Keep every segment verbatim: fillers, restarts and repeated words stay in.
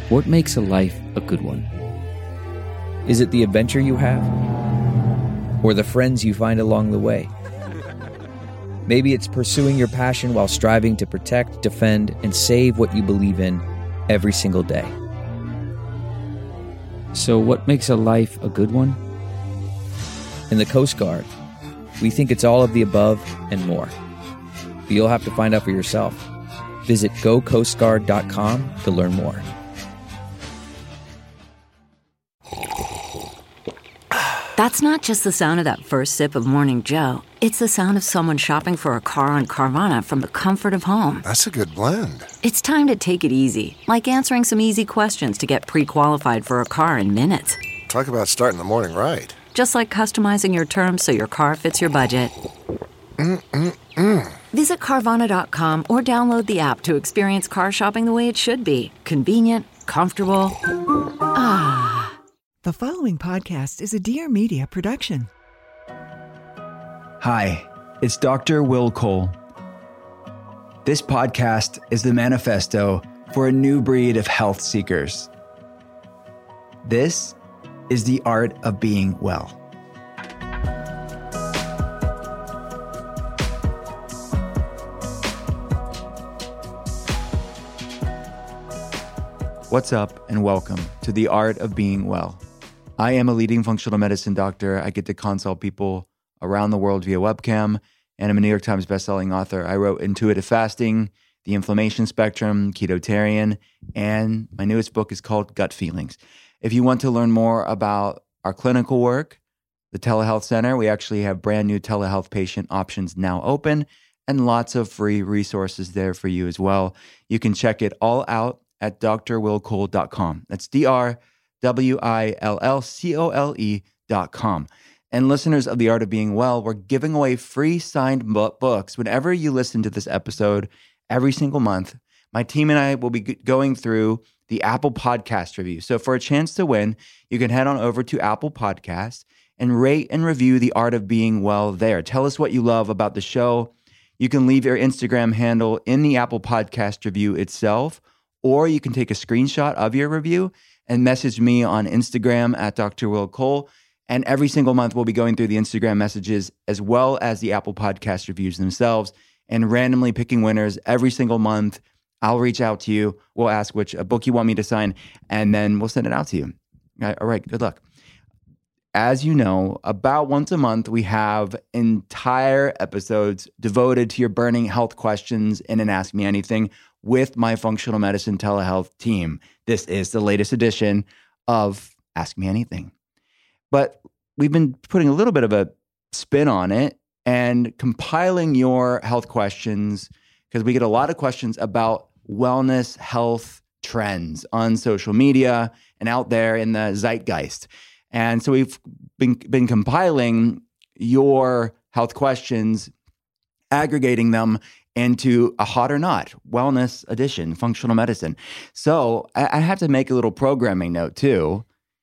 What makes a life a good one? Is it the adventure you have? Or the friends you find along the way? Maybe it's pursuing your passion while striving to protect, defend, and save what you believe in every single day. So what makes a life a good one? In the Coast Guard, we think it's all of the above and more. But you'll have to find out for yourself. Visit go coast guard dot com to learn more. That's not just the sound of that first sip of Morning Joe. It's the sound of someone shopping for a car on Carvana from the comfort of home. That's a good blend. It's time to take it easy, like answering some easy questions to get pre-qualified for a car in minutes. Talk about starting the morning right. Just like customizing your terms so your car fits your budget. Mm-mm-mm. Visit Carvana dot com or download the app to experience car shopping the way it should be. Convenient, comfortable. Ah. The following podcast is a Dear Media production. Hi, it's Doctor Will Cole. This podcast is the manifesto for a new breed of health seekers. This is the art of being well. What's up, and welcome to the art of being well. I am a leading functional medicine doctor. I get to consult people around the world via webcam, and I'm a New York Times bestselling author. I wrote Intuitive Fasting, The Inflammation Spectrum, Ketotarian, and my newest book is called Gut Feelings. If you want to learn more about our clinical work, the Telehealth Center, we actually have brand new telehealth patient options now open and lots of free resources there for you as well. You can check it all out at d r will cole dot com. That's D R W I L L C O L E dot com. And listeners of The Art of Being Well, we're giving away free signed books whenever you listen to this episode every single month. My team and I will be going through the Apple Podcast review. So for a chance to win, you can head on over to Apple Podcasts and rate and review The Art of Being Well there. Tell us what you love about the show. You can leave your Instagram handle in the Apple Podcast review itself, or you can take a screenshot of your review and message me on Instagram at Doctor Will Cole. And every single month, we'll be going through the Instagram messages as well as the Apple Podcast reviews themselves and randomly picking winners every single month. I'll reach out to you. We'll ask which a book you want me to sign, and then we'll send it out to you. All right, good luck. As you know, about once a month, we have entire episodes devoted to your burning health questions in an Ask Me Anything with my functional medicine telehealth team. This is the latest edition of Ask Me Anything. But we've been putting a little bit of a spin on it and compiling your health questions, because we get a lot of questions about wellness, health trends on social media and out there in the zeitgeist. And so we've been, been compiling your health questions, aggregating them into a hot or not wellness edition, functional medicine. So I, I have to make a little programming note too.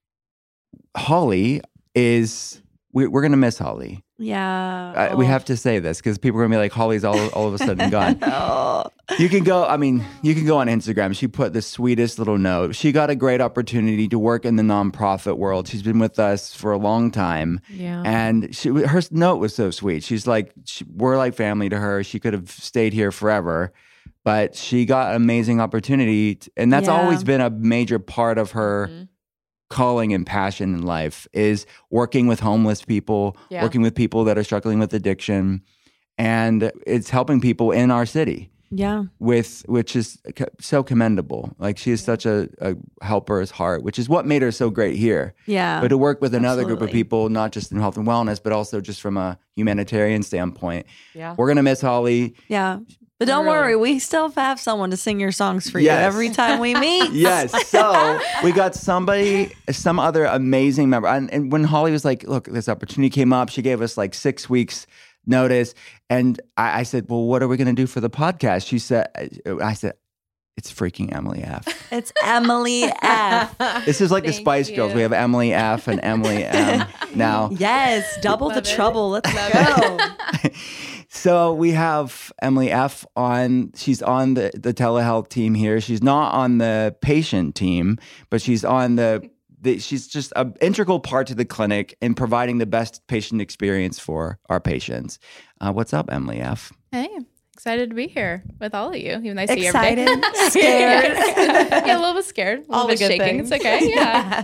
Holly is, we, we're going to miss Holly. Yeah. Uh, oh. We have to say this because people are going to be like, Holly's all, all of a sudden gone. oh. You can go, I mean, you can go on Instagram. She put the sweetest little note. She got a great opportunity to work in the nonprofit world. She's been with us for a long time. Yeah. And she, her note was so sweet. She's like, she, we're like family to her. She could have stayed here forever, but she got an amazing opportunity. To, and that's yeah. always been a major part of her mm-hmm. calling and passion in life, is working with homeless people, yeah. working with people that are struggling with addiction. And it's helping people in our city. Yeah. With, which is so commendable. Like, she is such a, a helper's heart, which is what made her so great here. Yeah. But to work with another Absolutely. group of people, not just in health and wellness, but also just from a humanitarian standpoint. Yeah. We're going to miss Holly. Yeah. But don't really. worry, we still have someone to sing your songs for yes. you every time we meet. Yes. So we got somebody, some other amazing member. And, and when Holly was like, look, this opportunity came up, she gave us like six weeks notice. And I, I said, well, what are we going to do for the podcast? She said, I said, It's freaking Emily F. It's Emily F. This is like the Thank Spice you. Girls. We have Emily F and Emily M now. Yes, double the Love it. trouble. Let's Love go. So we have Emily F on, she's on the, the telehealth team here. She's not on the patient team, but she's on the, the she's just an integral part to the clinic in providing the best patient experience for our patients. Uh, what's up, Emily F? Hey, excited to be here with all of you. Even though I see you every day. Excited, scared. Yeah, a little bit scared, a little All bit the good shaking. things. It's okay. Yeah.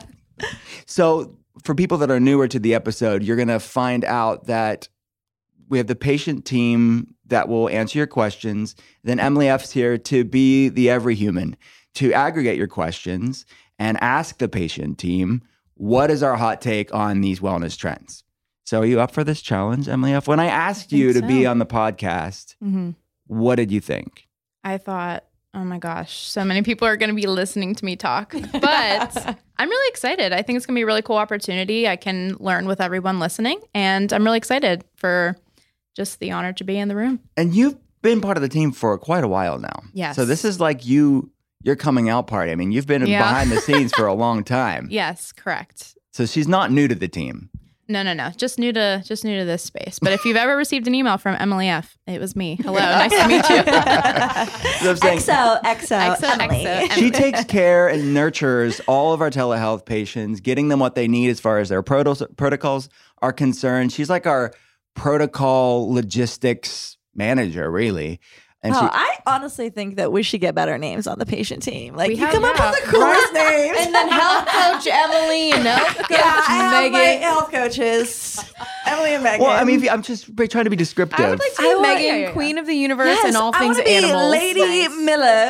So for people that are newer to the episode, you're going to find out that we have the patient team that will answer your questions. Then Emily F's here to be the every human, to aggregate your questions and ask the patient team, what is our hot take on these wellness trends? So are you up for this challenge, Emily F? When I asked I you to think be so. on the podcast, Mhm. what did you think? I thought, oh my gosh, so many people are going to be listening to me talk. But I'm really excited. I think it's going to be a really cool opportunity. I can learn with everyone listening. And I'm really excited for just the honor to be in the room. And you've been part of the team for quite a while now. Yes. So this is like you, your coming out party. I mean, you've been Yeah. behind the scenes for a long time. Yes, correct. So she's not new to the team. No, no, no. Just new to just new to this space. But if you've ever received an email from Emily F, it was me. Hello, nice to meet you. So I'm saying, X O, X O, X O, Emily. X O. she takes care and nurtures all of our telehealth patients, getting them what they need as far as their proto- protocols are concerned. She's like our protocol logistics manager, really. And Oh, she, I honestly think that we should get better names on the patient team. Like, We you have- come up yeah. with the coolest names. And then health coach Emily, you know, yeah, I have my Megan. health coaches, Emily and Megan. well, I mean, if you- I'm just trying to be descriptive. I would like to I be want- Megan, yeah, yeah, yeah. Queen of the Universe, yes, and all I things wanna be animals. Lady Nice.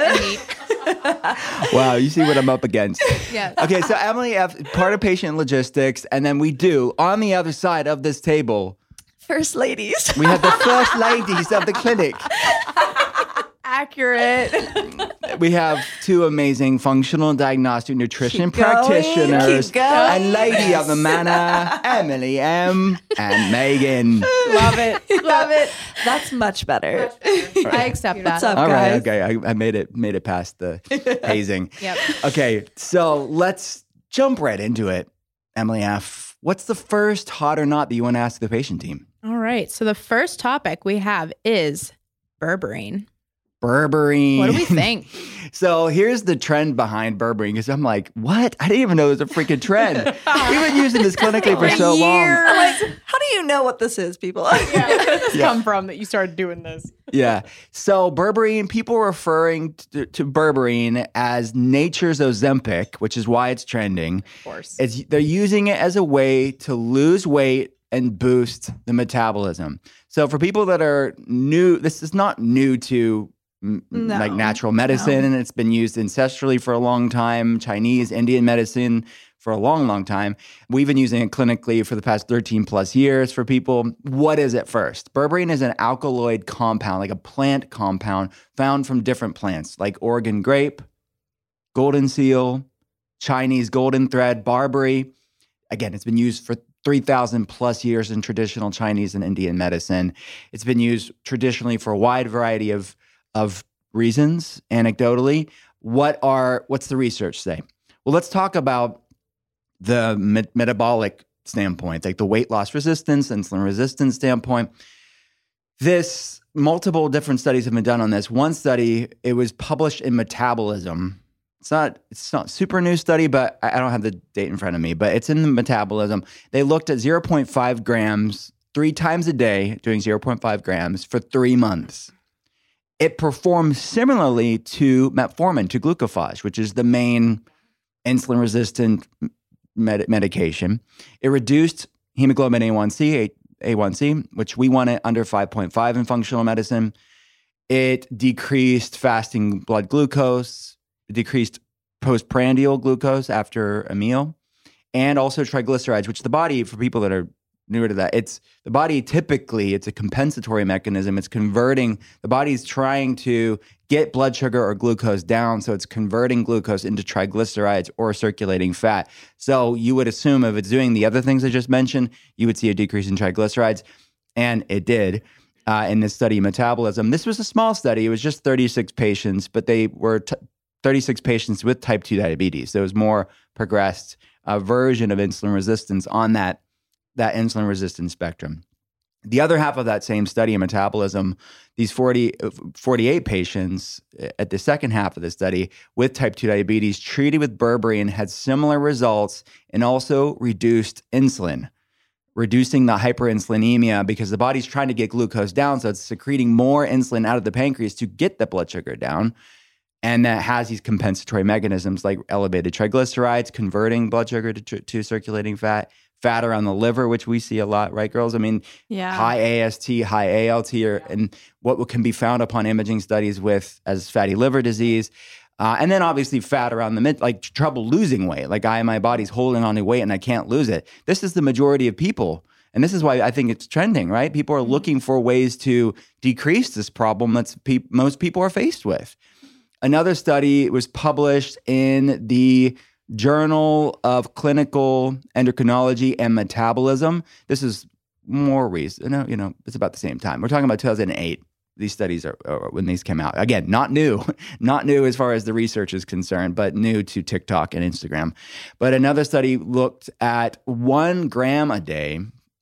Miller. Neat. Wow, you see what I'm up against. Yeah. Okay, so Emily F, part of patient logistics, and then we do, on the other side of this table, First ladies. we have the first ladies of the clinic. Accurate. We have two amazing functional diagnostic nutrition Keep going, practitioners keep going. and lady of the manor, Emily M and Megan. Love it. Love it. That's much better. I accept that. What's up, All right, guys? okay, I, I made it made it past the hazing. Yep. Okay, so let's jump right into it. Emily F, what's the first hot or not that you want to ask the patient team? All right. So the first topic we have is berberine. Berberine. What do we think? So here's the trend behind berberine, because I'm like, what? I didn't even know it was a freaking trend. We've been using this clinically for so long. I'm like, how do you know what this is, people? Where did this Yeah. come from that you started doing this? Yeah. So berberine, people are referring to, to berberine as nature's Ozempic, which is why it's trending. Of course. It's, they're using it as a way to lose weight and boost the metabolism. So for people that are new, this is not new to m- No. like natural medicine, and it's been used ancestrally for a long time, Chinese, Indian medicine for a long, long time. We've been using it clinically for the past thirteen plus years for people. What is it first? Berberine is an alkaloid compound, like a plant compound found from different plants, like Oregon grape, golden seal, Chinese golden thread, barberry. Again, it's been used for three thousand plus years in traditional Chinese and Indian medicine. It's been used traditionally for a wide variety of, of reasons, anecdotally. What are, what's the research say? Well, let's talk about the me- metabolic standpoint, like the weight loss resistance, insulin resistance standpoint. This, multiple different studies have been done on this. One study, it was published in Metabolism. It's not, it's not super new study, but I I don't have the date in front of me, but it's in the Metabolism. They looked at zero point five grams three times a day, doing zero point five grams for three months. It performed similarly to metformin, to glucophage, which is the main insulin-resistant med- medication. It reduced hemoglobin A one C, A one C, which we want it under five point five in functional medicine. It decreased fasting blood glucose, it decreased postprandial glucose after a meal, and also triglycerides, which the body, for people that are newer to that, it's the body typically, it's a compensatory mechanism. It's converting, the body's trying to get blood sugar or glucose down, so it's converting glucose into triglycerides or circulating fat. So you would assume if it's doing the other things I just mentioned, you would see a decrease in triglycerides, and it did. uh, in this study, Metabolism. This was a small study. It was just thirty-six patients, but they were t- thirty-six patients with type two diabetes. So it was more progressed uh, version of insulin resistance on that, that insulin resistance spectrum. The other half of that same study in Metabolism, these forty, forty-eight patients at the second half of the study with type two diabetes treated with berberine had similar results and also reduced insulin, reducing the hyperinsulinemia because the body's trying to get glucose down, so it's secreting more insulin out of the pancreas to get the blood sugar down. And that has these compensatory mechanisms like elevated triglycerides, converting blood sugar to, to circulating fat, fat around the liver, which we see a lot, right, girls? I mean, Yeah. high A S T, high A L T, or, and what can be found upon imaging studies with as fatty liver disease. Uh, and then obviously fat around the mid, like trouble losing weight. Like I, my body's holding on to weight and I can't lose it. This is the majority of people. And this is why I think it's trending, right? People are looking for ways to decrease this problem that pe- most people are faced with. Another study was published in the Journal of Clinical Endocrinology and Metabolism. This is more recent, you know, it's about the same time. We're talking about two thousand eight. These studies are, are when these came out. Again, not new, not new as far as the research is concerned, but new to TikTok and Instagram. But another study looked at one gram a day,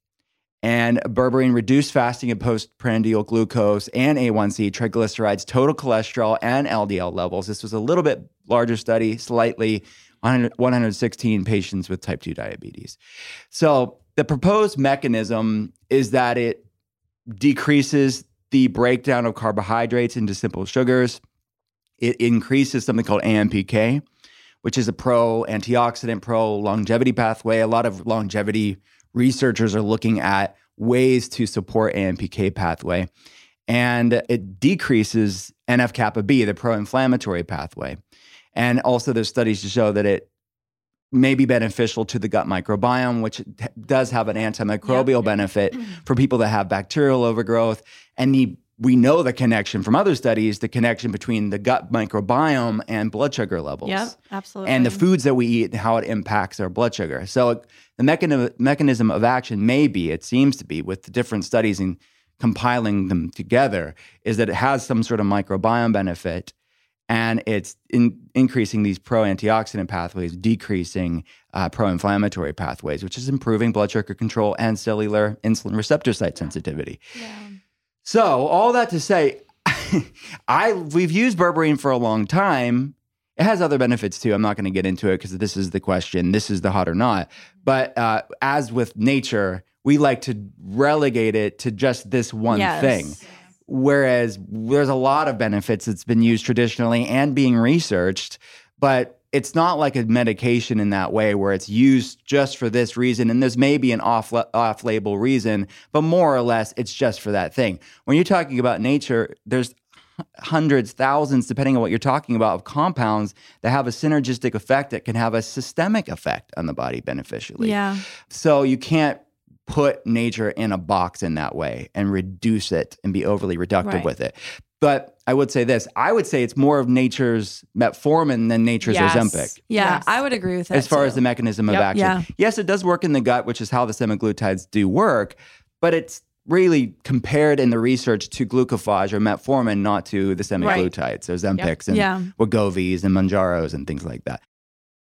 and berberine reduced fasting and postprandial glucose and A one C, triglycerides, total cholesterol, and L D L levels. This was a little bit larger study, slightly one hundred sixteen patients with type two diabetes. So the proposed mechanism is that it decreases the breakdown of carbohydrates into simple sugars. It increases something called A M P K, which is a pro-antioxidant, pro-longevity pathway. A lot of longevity researchers are looking at ways to support A M P K pathway. And it decreases N F kappa B, the pro-inflammatory pathway. And also there's studies to show that it may be beneficial to the gut microbiome, which does have an antimicrobial yep. benefit for people that have bacterial overgrowth. And the, we know the connection from other studies, the connection between the gut microbiome and blood sugar levels. Yep, absolutely. And the foods that we eat, how it impacts our blood sugar. So the mechanism, mechanism of action may be, it seems to be, with the different studies and compiling them together, is that it has some sort of microbiome benefit. And it's in, increasing these pro-antioxidant pathways, decreasing uh, pro-inflammatory pathways, which is improving blood sugar control and cellular insulin receptor site sensitivity. Yeah. So all that to say, I we've used berberine for a long time. It has other benefits too. I'm not going to get into it because this is the question. This is the hot or not. But uh, as with nature, we like to relegate it to just this one yes. thing. Whereas there's a lot of benefits that's been used traditionally and being researched, but it's not like a medication in that way where it's used just for this reason. And there's maybe an off, off-label reason, but more or less it's just for that thing. When you're talking about nature, there's hundreds, thousands, depending on what you're talking about, of compounds that have a synergistic effect that can have a systemic effect on the body beneficially. Yeah. So you can't put nature in a box in that way and reduce it and be overly reductive right. with it. But I would say this, I would say it's more of nature's metformin than nature's yes. Ozempic. Yeah, yes. I would agree with that as far too. as the mechanism yep. of action. Yeah. Yes, it does work in the gut, which is how the semaglutides do work, but it's really compared in the research to glucophage or metformin, not to the semaglutides, right. Ozempics yep. and yeah. Wegovy's and Mounjaros and things like that.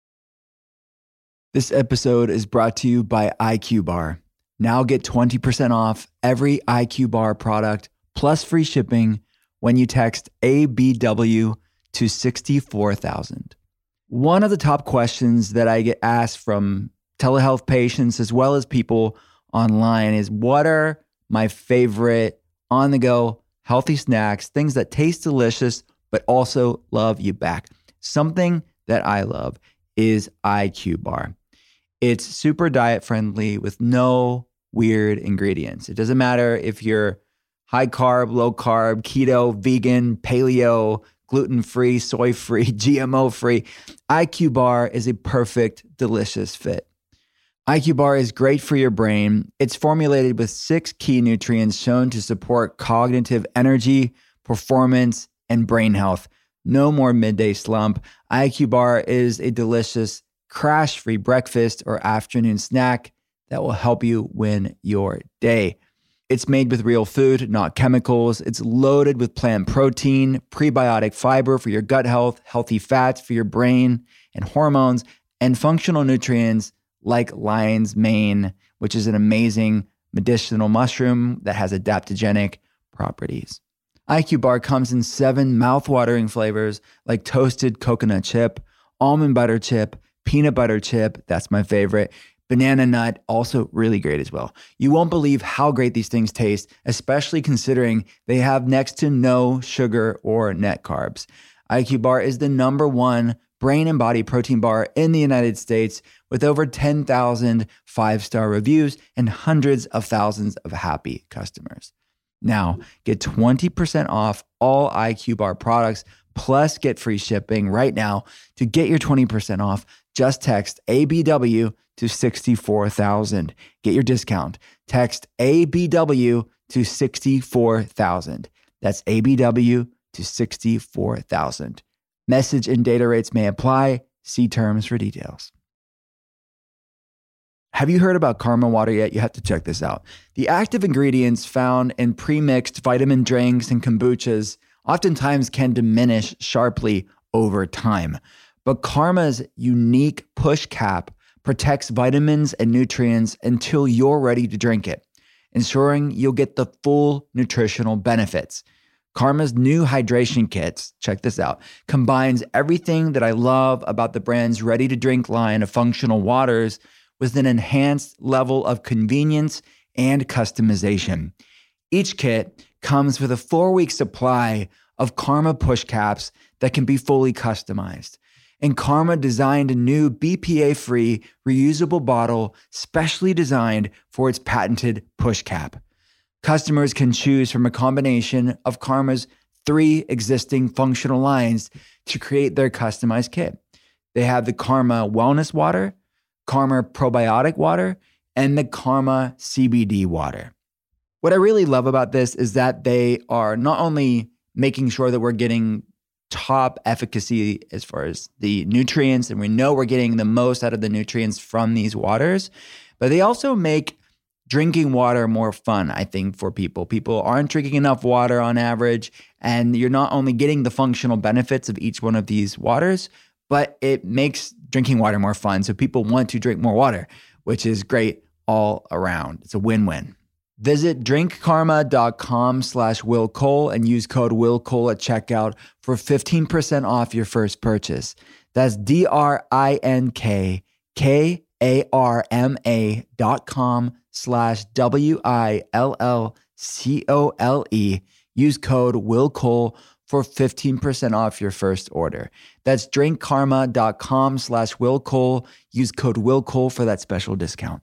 This episode is brought to you by I Q Bar. Now get twenty percent off every I Q Bar product plus free shipping when you text A B W to sixty-four thousand. One of the top questions that I get asked from telehealth patients as well as people online is, what are my favorite on-the-go healthy snacks, things that taste delicious but also love you back? Something that I love is I Q Bar. It's super diet friendly with no weird ingredients. It doesn't matter if you're high carb, low carb, keto, vegan, paleo, gluten-free, soy-free, G M O-free. I Q Bar is a perfect, delicious fit. I Q Bar is great for your brain. It's formulated with six key nutrients shown to support cognitive energy, performance, and brain health. No more midday slump. I Q Bar is a delicious, crash-free breakfast or afternoon snack that will help you win your day. It's made with real food, not chemicals. It's loaded with plant protein, prebiotic fiber for your gut health, healthy fats for your brain and hormones, and functional nutrients like lion's mane, which is an amazing medicinal mushroom that has adaptogenic properties. I Q Bar comes in seven mouthwatering flavors like toasted coconut chip, almond butter chip, peanut butter chip, that's my favorite, banana nut, also really great as well. You won't believe how great these things taste, especially considering they have next to no sugar or net carbs. I Q Bar is the number one brain and body protein bar in the United States with over ten thousand five-star reviews and hundreds of thousands of happy customers. Now, get twenty percent off all I Q Bar products, plus get free shipping right now. To get your twenty percent off, just text A B W to sixty-four thousand. Get your discount. Text A B W to sixty-four thousand. That's A B W to sixty-four thousand. Message and data rates may apply. See terms for details. Have you heard about Karma Water yet? You have to check this out. The active ingredients found in pre-mixed vitamin drinks and kombuchas oftentimes can diminish sharply over time. But Karma's unique push cap protects vitamins and nutrients until you're ready to drink it, ensuring you'll get the full nutritional benefits. Karma's new hydration kits, check this out, combines everything that I love about the brand's ready-to-drink line of functional waters with an enhanced level of convenience and customization. Each kit comes with a four-week supply of Karma push caps that can be fully customized. And Karma designed a new B P A-free reusable bottle specially designed for its patented push cap. Customers can choose from a combination of Karma's three existing functional lines to create their customized kit. They have the Karma Wellness Water, Karma Probiotic Water, and the Karma C B D Water. What I really love about this is that they are not only making sure that we're getting top efficacy as far as the nutrients, and we know we're getting the most out of the nutrients from these waters, but they also make drinking water more fun, I think, for people. People aren't drinking enough water on average, and you're not only getting the functional benefits of each one of these waters, but it makes drinking water more fun. So people want to drink more water, which is great all around. It's a win-win. Visit drinkkarma.com slash Will Cole and use code Will Cole at checkout for fifteen percent off your first purchase. That's D-R-I-N-K-K-A-R-M-A dot com slash W-I-L-L-C-O-L-E. Use code Will Cole for fifteen percent off your first order. That's drinkkarma.com slash Will Cole. Use code Will Cole for that special discount.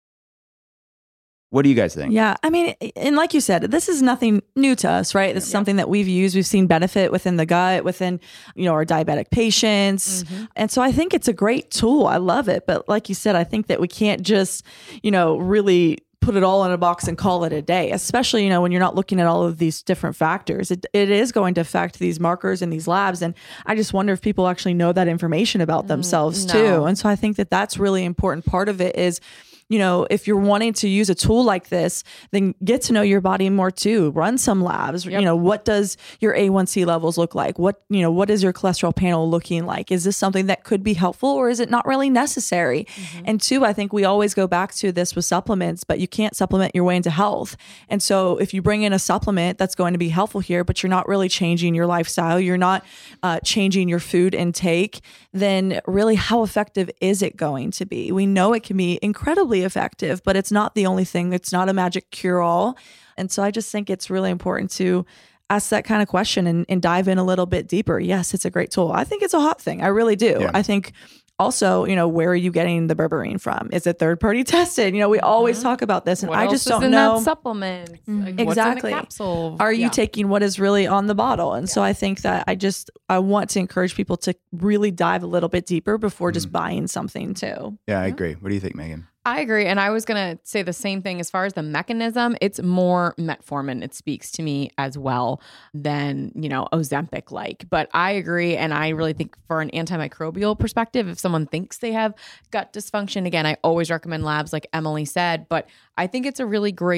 What do you guys think? Yeah, I mean, and like you said, this is nothing new to us, right? This is something that we've used. We've seen benefit within the gut, within, you know, our diabetic patients. Mm-hmm. And so I think it's a great tool. I love it. But like you said, I think that we can't just, you know, really put it all in a box and call it a day, especially, you know, when you're not looking at all of these different factors. It, it is going to affect these markers in these labs. And I just wonder if people actually know that information about themselves mm, no. too. And so I think that that's really important part of it is, you know, if you're wanting to use a tool like this, then get to know your body more too. Run some labs. Yep. You know, what does your A one C levels look like? What, you know, what is your cholesterol panel looking like? Is this something that could be helpful or is it not really necessary? Mm-hmm. And two, I think we always go back to this with supplements, but you can't supplement your way into health. And so if you bring in a supplement that's going to be helpful here, but you're not really changing your lifestyle, you're not uh, changing your food intake, then really how effective is it going to be? We know it can be incredibly effective, but it's not the only thing. It's not a magic cure-all. And so I just think it's really important to ask that kind of question and, and dive in a little bit deeper. Yes, it's a great tool. I think it's a hot thing. I really do. Yeah. I think also, you know, where are you getting the berberine from? Is it third-party tested? You know, we mm-hmm. always talk about this, and what I else just is don't in know. That supplement Mm-hmm. like, exactly. What's in the capsule? Are you yeah. taking what is really on the bottle? And yeah. so I think that I just I want to encourage people to really dive a little bit deeper before mm-hmm. just buying something too. Yeah, I agree. What do you think, Megan? I agree. And I was going to say the same thing as far as the mechanism. It's more metformin. It speaks to me as well than, you know, Ozempic like. But I agree. And I really think for an antimicrobial perspective, if someone thinks they have gut dysfunction, again, I always recommend labs like Emily said. But I think it's a really great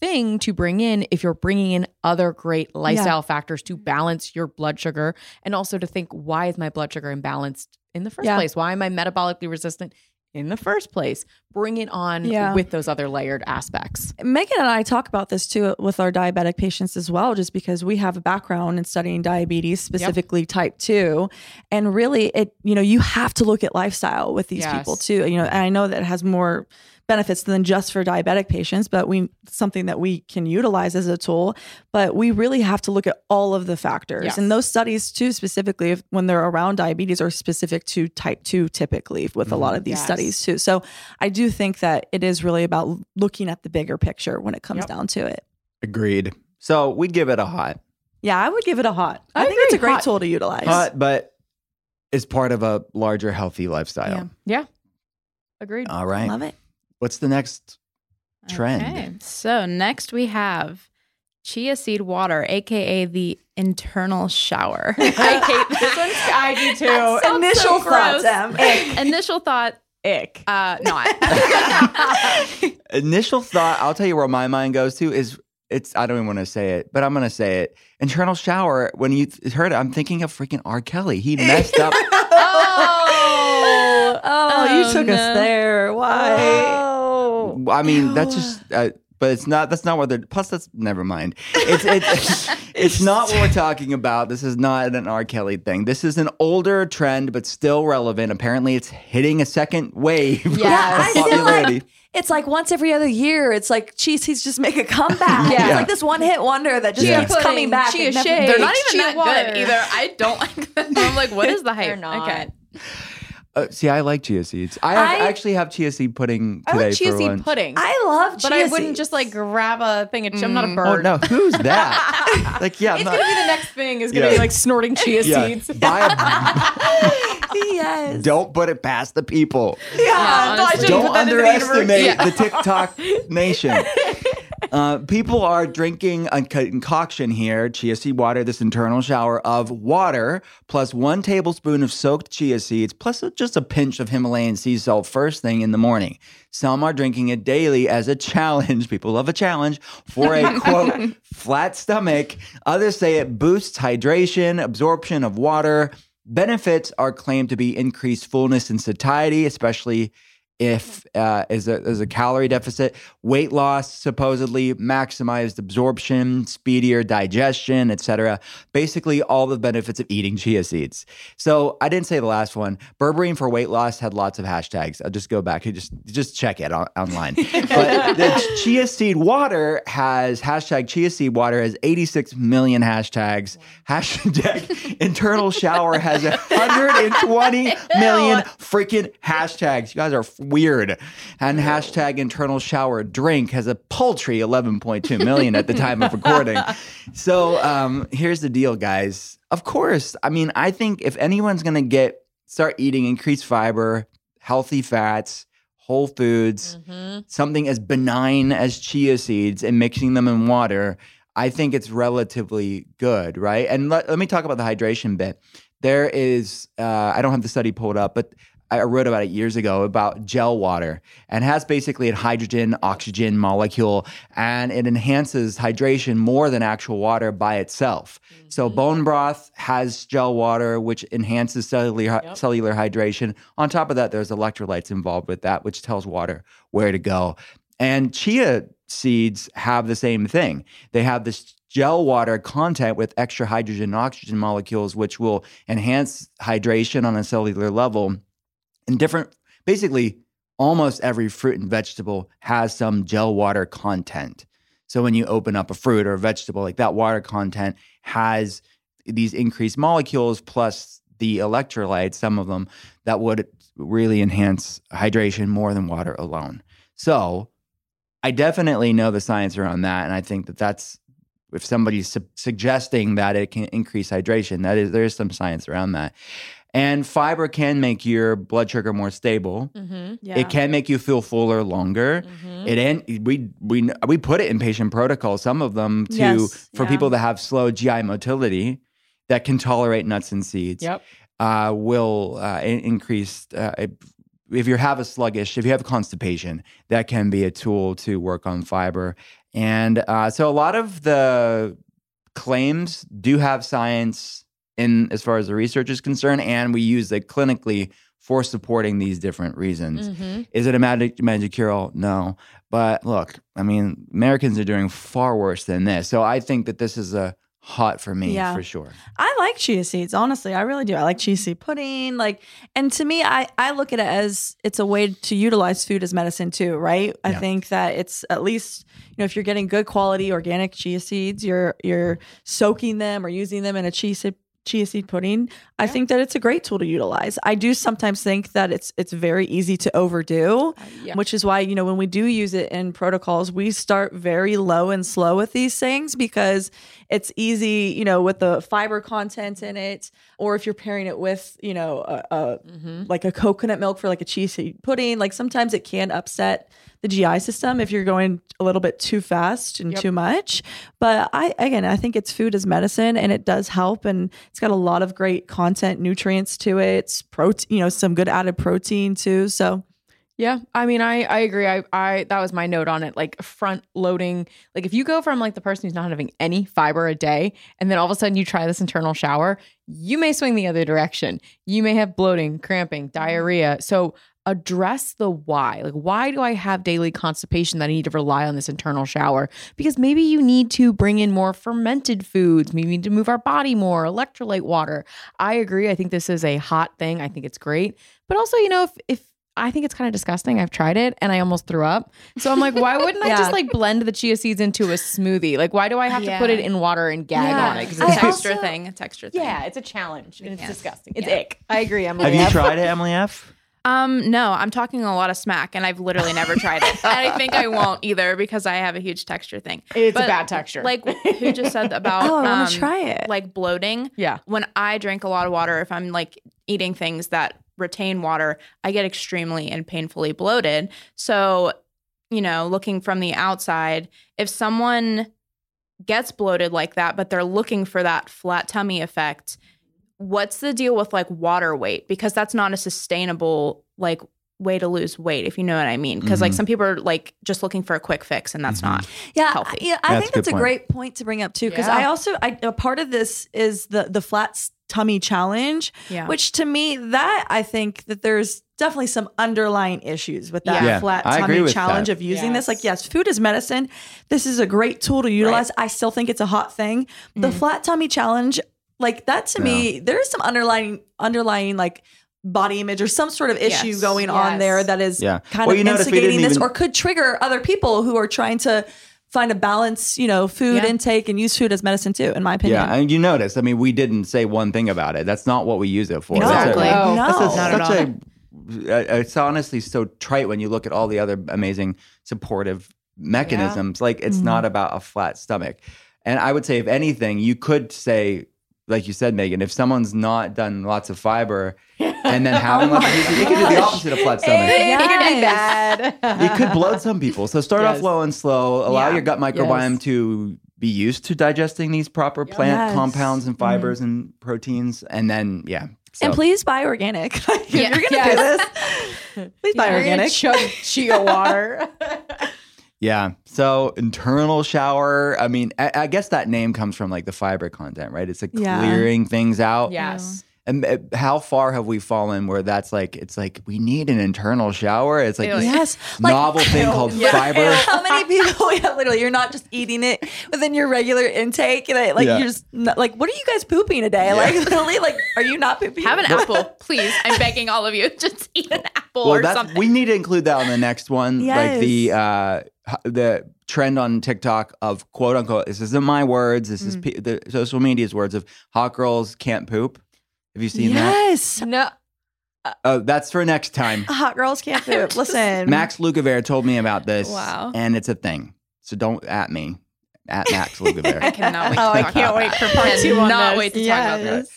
thing to bring in if you're bringing in other great lifestyle yeah. factors to balance your blood sugar, and also to think, why is my blood sugar imbalanced in the first yeah. place? Why am I metabolically resistant in the first place? Bring it on yeah. with those other layered aspects. Megan and I talk about this too with our diabetic patients as well, just because we have a background in studying diabetes, specifically yep. type two. And really it, you know, you have to look at lifestyle with these yes. people too. You know, and I know that it has more benefits than just for diabetic patients, but we something that we can utilize as a tool. But we really have to look at all of the factors. Yes. And those studies too, specifically if, when they're around diabetes, are specific to type two typically with mm. a lot of these yes. studies too. So I do think that it is really about looking at the bigger picture when it comes yep. down to it. Agreed. So we'd give it a hot. Yeah, I would give it a hot. I, I think it's a great hot. tool to utilize. Hot, but it's part of a larger healthy lifestyle. Yeah. yeah. Agreed. All right. Love it. What's the next trend? Okay. So next we have chia seed water, aka the internal shower. I hate this one. I do too. Initial so thoughts, Em. Initial thought, ick. Uh, not. Initial thought, I'll tell you where my mind goes to is, it's, I don't even want to say it, but I'm going to say it. Internal shower, when you th- heard it, I'm thinking of freaking R. Kelly. He messed up. oh, oh, you took no. us there. Why? Oh. I mean, that's just, uh, but it's not, that's not what they're, plus that's, never mind. It's, it's, it's not what we're talking about. This is not an R. Kelly thing. This is an older trend, but still relevant. Apparently it's hitting a second wave yeah, of popularity. Like, it's like once every other year. It's like, geez, he's just make a comeback. Yeah. It's like this one hit wonder that just yeah. keeps pudding, coming back. Chia never, shakes, they're not even chia that water. good either. I don't like them. I'm like, what is the hype? They're not. Okay. Uh, see, I like chia seeds. I, have, I I actually have chia seed pudding today I like chia for seed lunch. pudding. I love chia But I wouldn't seeds. just like grab a thing. Of, mm. I'm not a Oh bird. no, who's that? Like, yeah, I'm it's not, gonna be the next thing. Is gonna Yeah. be like snorting chia yeah. seeds. Buy a, Yes. don't put it past the people. Yeah. Yeah, no, I honestly. shouldn't Don't put that in the underestimate universe. the TikTok nation. Uh, people are drinking a concoction here, chia seed water, this internal shower of water, plus one tablespoon of soaked chia seeds, plus a, just a pinch of Himalayan sea salt first thing in the morning. Some are drinking it daily as a challenge. People love a challenge for a, quote, flat stomach. Others say it boosts hydration, absorption of water. Benefits are claimed to be increased fullness and satiety, especially if uh, as a, as a calorie deficit, weight loss, supposedly maximized absorption, speedier digestion, et cetera. Basically, all the benefits of eating chia seeds. So I didn't say the last one. Berberine for weight loss had lots of hashtags. I'll just go back and just just check it on, online. But the chia seed water has hashtag chia seed water has eighty-six million hashtags. Hashtag internal shower has one hundred twenty million freaking hashtags. You guys are weird. And hashtag internal shower drink has a paltry eleven point two million at the time of recording. So um, here's the deal, guys. Of course, I mean, I think if anyone's going to get start eating increased fiber, healthy fats, whole foods, mm-hmm. something as benign as chia seeds and mixing them in water, I think it's relatively good, right? And let, let me talk about the hydration bit. There is, uh, I don't have the study pulled up, but I wrote about it years ago about gel water, and has basically a hydrogen oxygen molecule, and it enhances hydration more than actual water by itself. Mm-hmm. So bone broth has gel water, which enhances cellular yep. cellular hydration. On top of that, there's electrolytes involved with that, which tells water where to go. And chia seeds have the same thing. They have this gel water content with extra hydrogen and oxygen molecules, which will enhance hydration on a cellular level. And different, basically, almost every fruit and vegetable has some gel water content. So when you open up a fruit or a vegetable, like that water content has these increased molecules plus the electrolytes, some of them, that would really enhance hydration more than water alone. So I definitely know the science around that, and I think that that's, if somebody's su- suggesting that it can increase hydration, that is, there is some science around that. And fiber can make your blood sugar more stable. Mm-hmm. Yeah. It can make you feel fuller longer. Mm-hmm. It en- we we we put it in patient protocols, some of them to Yes. for Yeah. people that have slow G I motility that can tolerate nuts and seeds. Yep. Uh, will uh, in- increase uh, if you have a sluggish, if you have constipation, that can be a tool to work on fiber. And uh, so a lot of the claims do have science in as far as the research is concerned, and we use it clinically for supporting these different reasons. Mm-hmm. Is it a magic magic cure-all? No. But look, I mean, Americans are doing far worse than this. So I think that this is a hot for me Yeah. for sure. I like chia seeds, honestly. I really do. I like chia seed pudding. Like, and to me, I, I look at it as it's a way to utilize food as medicine too, right? I Yeah. think that it's at least, you know, if you're getting good quality organic chia seeds, you're you're soaking them or using them in a chia seed chia seed pudding. I think that it's a great tool to utilize. I do sometimes think that it's it's very easy to overdo, Uh, yeah. which is why, you know, when we do use it in protocols, we start very low and slow with these things because it's easy, you know, with the fiber content in it, or if you're pairing it with, you know, a, a Mm-hmm. like a coconut milk for like a chia seed pudding, like sometimes it can upset the G I system if you're going a little bit too fast and Yep. too much. But I, again, I think it's food as medicine and it does help. And it's got a lot of great content, nutrients to it. It's protein, you know, some good added protein too. So Yeah, I mean, I I agree. I I that was my note on it. Like front loading. Like if you go from like the person who's not having any fiber a day, and then all of a sudden you try this internal shower, you may swing the other direction. You may have bloating, cramping, diarrhea. So address the why. Like, why do I have daily constipation that I need to rely on this internal shower? Because maybe you need to bring in more fermented foods. Maybe we need to move our body more, electrolyte water. I agree. I think this is a hot thing. I think it's great. But also, you know, if if I think it's kind of disgusting. I've tried it and I almost threw up. So I'm like, why wouldn't I Yeah. just like blend the chia seeds into a smoothie? Like, why do I have Yeah. to put it in water and gag Yeah. on it? Because It's it's a I texture also- thing. A texture thing. yeah, it's a challenge and it's Yes. disgusting. It's Yeah. ick. I agree. Emily. Have you tried it, Emily F? Um, no, I'm talking a lot of smack and I've literally never tried it. And I think I won't either because I have a huge texture thing. It's a But, bad texture. Like who just said about Oh, I wanna um, try it. like bloating. Yeah. When I drink a lot of water, if I'm like eating things that retain water, I get extremely and painfully bloated. So, you know, looking from the outside, if someone gets bloated like that, but they're looking for that flat tummy effect, what's the deal with like water weight? Because that's not a sustainable like way to lose weight, if you know what I mean. Because like Mhm. some people are like just looking for a quick fix, and that's Mhm. not. Yeah, healthy. yeah, I That's think a good that's a point. great point to bring up too, because Yeah. I also I, a part of this is the the flat s- tummy challenge, Yeah. which to me that I think that there's definitely some underlying issues with that Yeah. flat I agree tummy with challenge that. of using this. Yes. Like, yes, food is medicine. This is a great tool to utilize. I still think it's a hot thing. The Mhm. flat tummy challenge, like that to me, there is some underlying underlying like body image or some sort of issue Yes. going on Yes. there that is Yeah. kind Well, of you notice we instigating didn't this even- or could trigger other people who are trying to find a balance, you know, food Yeah. intake and use food as medicine too, in my opinion. Yeah, and you notice, I mean, we didn't say one thing about it. That's not what we use it for. No, That's a- Exactly. No. That's a, no. Not at such all. a, it's honestly so trite when you look at all the other amazing supportive mechanisms. Like it's Mhm. not about a flat stomach. And I would say, if anything, you could say, like you said, Megan, if someone's not done lots of fiber and then having Oh lots my of juice, you could do the gosh. opposite of flat stomach. It could be Yes. bad. It could bloat some people. So start off Yes. low and slow. Allow Yeah. your gut microbiome Yes. to be used to digesting these proper plant Yes. compounds and fibers and proteins. And then, yeah. So, And please buy organic. If Yeah. you're gonna Yes. do this, please buy You're gonna organic. chug chia water. yeah. So internal shower. I mean, I, I guess that name comes from like the fiber content, right? It's like Yeah. clearing things out. Yes. And uh, how far have we fallen where that's like, it's like, we need an internal shower? It's like Ew. this Yes, like, novel thing called Yeah. fiber. How many people? Yeah, literally, you're not just eating it within your regular intake. And it, like Yeah. you're just not, like, what are you guys pooping a day? Like literally, like, are you not pooping? Have an apple, please. I'm begging all of you. Just eat an apple Well, or that's, something. we need to include that on the next one. Like the Yes. uh, h- the trend on TikTok of quote unquote, this isn't my words, this is pe- the social media's words of hot girls can't poop. Have you seen that? Yes, No. Oh, that's for next time. hot girls can't poop. Listen, Max Lugavere told me about this. Wow. And it's a thing. So don't at me. At Max Lugavere. I cannot wait to Oh, talk I about can't wait that. for part two on Cannot this. wait to talk about that. Yes.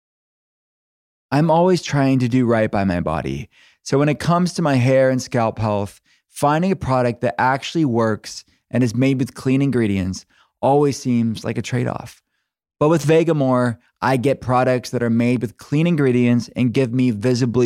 I'm always trying to do right by my body. So when it comes to my hair and scalp health, finding a product that actually works and is made with clean ingredients always seems like a trade-off. But with Vegamore, I get products that are made with clean ingredients and give me visibly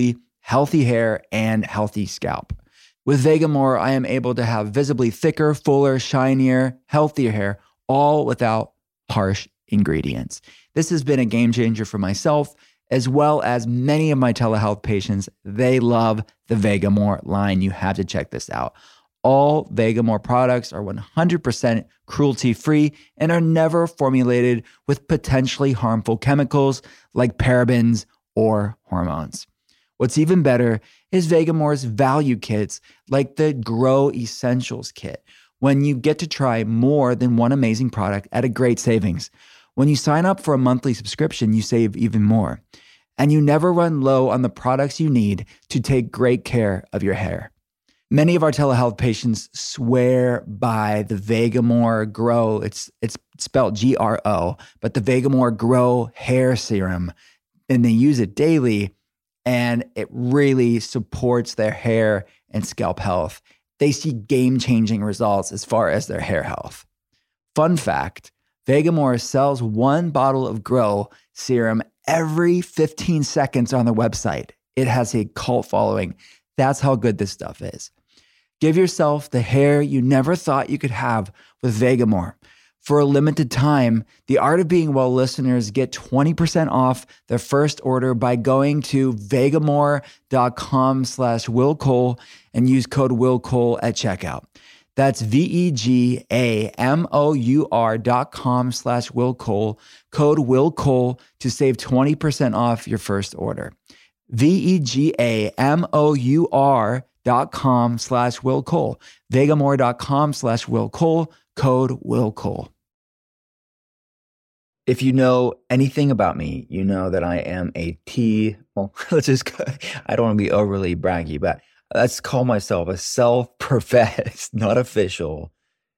healthy hair and healthy scalp. With Vegamour, I am able to have visibly thicker, fuller, shinier, healthier hair, all without harsh ingredients. This has been a game changer for myself, as well as many of my telehealth patients. They love the Vegamour line. You have to check this out. All Vegamour products are one hundred percent cruelty-free and are never formulated with potentially harmful chemicals like parabens or hormones. What's even better is Vegamour's value kits, like the Grow Essentials kit, when you get to try more than one amazing product at a great savings. When you sign up for a monthly subscription, you save even more. And you never run low on the products you need to take great care of your hair. Many of our telehealth patients swear by the Vegamour Grow. It's it's spelled G R O, but the Vegamour Grow Hair Serum. And they use it daily, and it really supports their hair and scalp health. They see game-changing results as far as their hair health. Fun fact, Vegamour sells one bottle of Grow Serum every fifteen seconds on their website. It has a cult following. That's how good this stuff is. Give yourself the hair you never thought you could have with Vegamour. For a limited time, the Art of Being Well listeners get twenty percent off their first order by going to vegamour.com slash Will Cole and use code Will Cole at checkout. That's V-E-G-A-M-O-U-R dot com slash Will Cole, code Will Cole to save twenty percent off your first order. V-E-G-A-M-O-U-R dot com slash Will Cole, vegamour.com slash Will Cole, code Will Cole. If you know anything about me, you know that I am a tea, well, let's just, I don't want to be overly braggy, but let's call myself a self-professed, not official,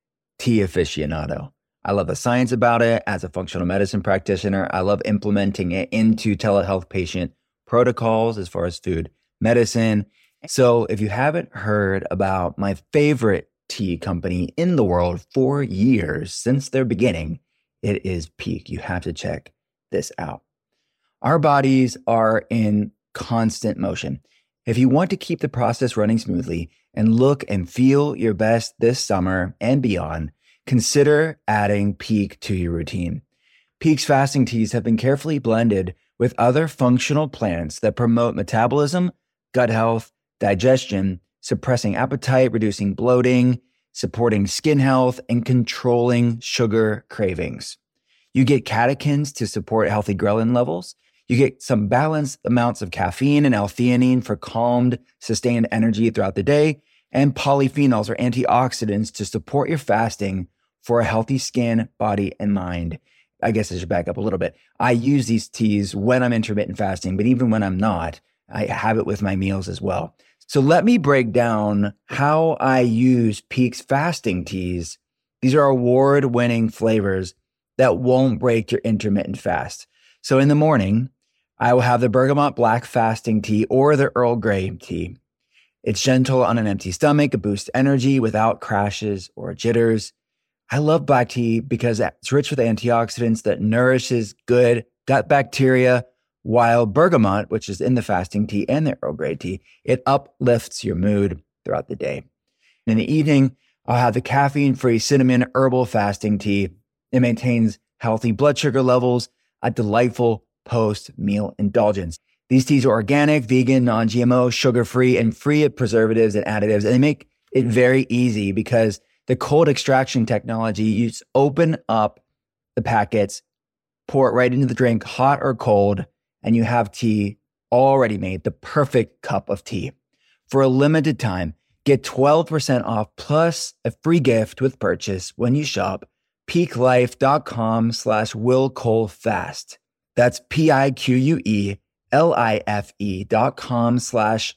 tea aficionado. I love the science about it. As a functional medicine practitioner, I love implementing it into telehealth patient protocols as far as food medicine. So if you haven't heard about my favorite tea company in the world for years, since their beginning, it is Pique. You have to check this out. Our bodies are in constant motion. If you want to keep the process running smoothly and look and feel your best this summer and beyond, consider adding Pique to your routine. Pique's fasting teas have been carefully blended with other functional plants that promote metabolism, gut health, digestion, suppressing appetite, reducing bloating, supporting skin health, and controlling sugar cravings. You get catechins to support healthy ghrelin levels. You get some balanced amounts of caffeine and L-theanine for calmed, sustained energy throughout the day, and polyphenols or antioxidants to support your fasting for a healthy skin, body, and mind. I guess I should back up a little bit. I use these teas when I'm intermittent fasting, but even when I'm not, I have it with my meals as well. So let me break down how I use Pique's fasting teas. These are award-winning flavors that won't break your intermittent fast. So in the morning, I will have the Bergamot Black Fasting Tea or the Earl Grey tea. It's gentle on an empty stomach, it boosts energy without crashes or jitters. I love black tea because it's rich with antioxidants that nourishes good gut bacteria, while bergamot, which is in the fasting tea and the Earl Grey tea, it uplifts your mood throughout the day. In the evening, I'll have the caffeine-free cinnamon herbal fasting tea. It maintains healthy blood sugar levels, a delightful post-meal indulgence. These teas are organic, vegan, non-G M O, sugar-free, and free of preservatives and additives. And they make it very easy because the cold extraction technology, you just open up the packets, pour it right into the drink, hot or cold, and you have tea already made, the perfect cup of tea. For a limited time, get twelve percent off plus a free gift with purchase when you shop piquelife.com slash Will Cole Fast. That's P-I-Q-U-E-L-I-F-E dot com slash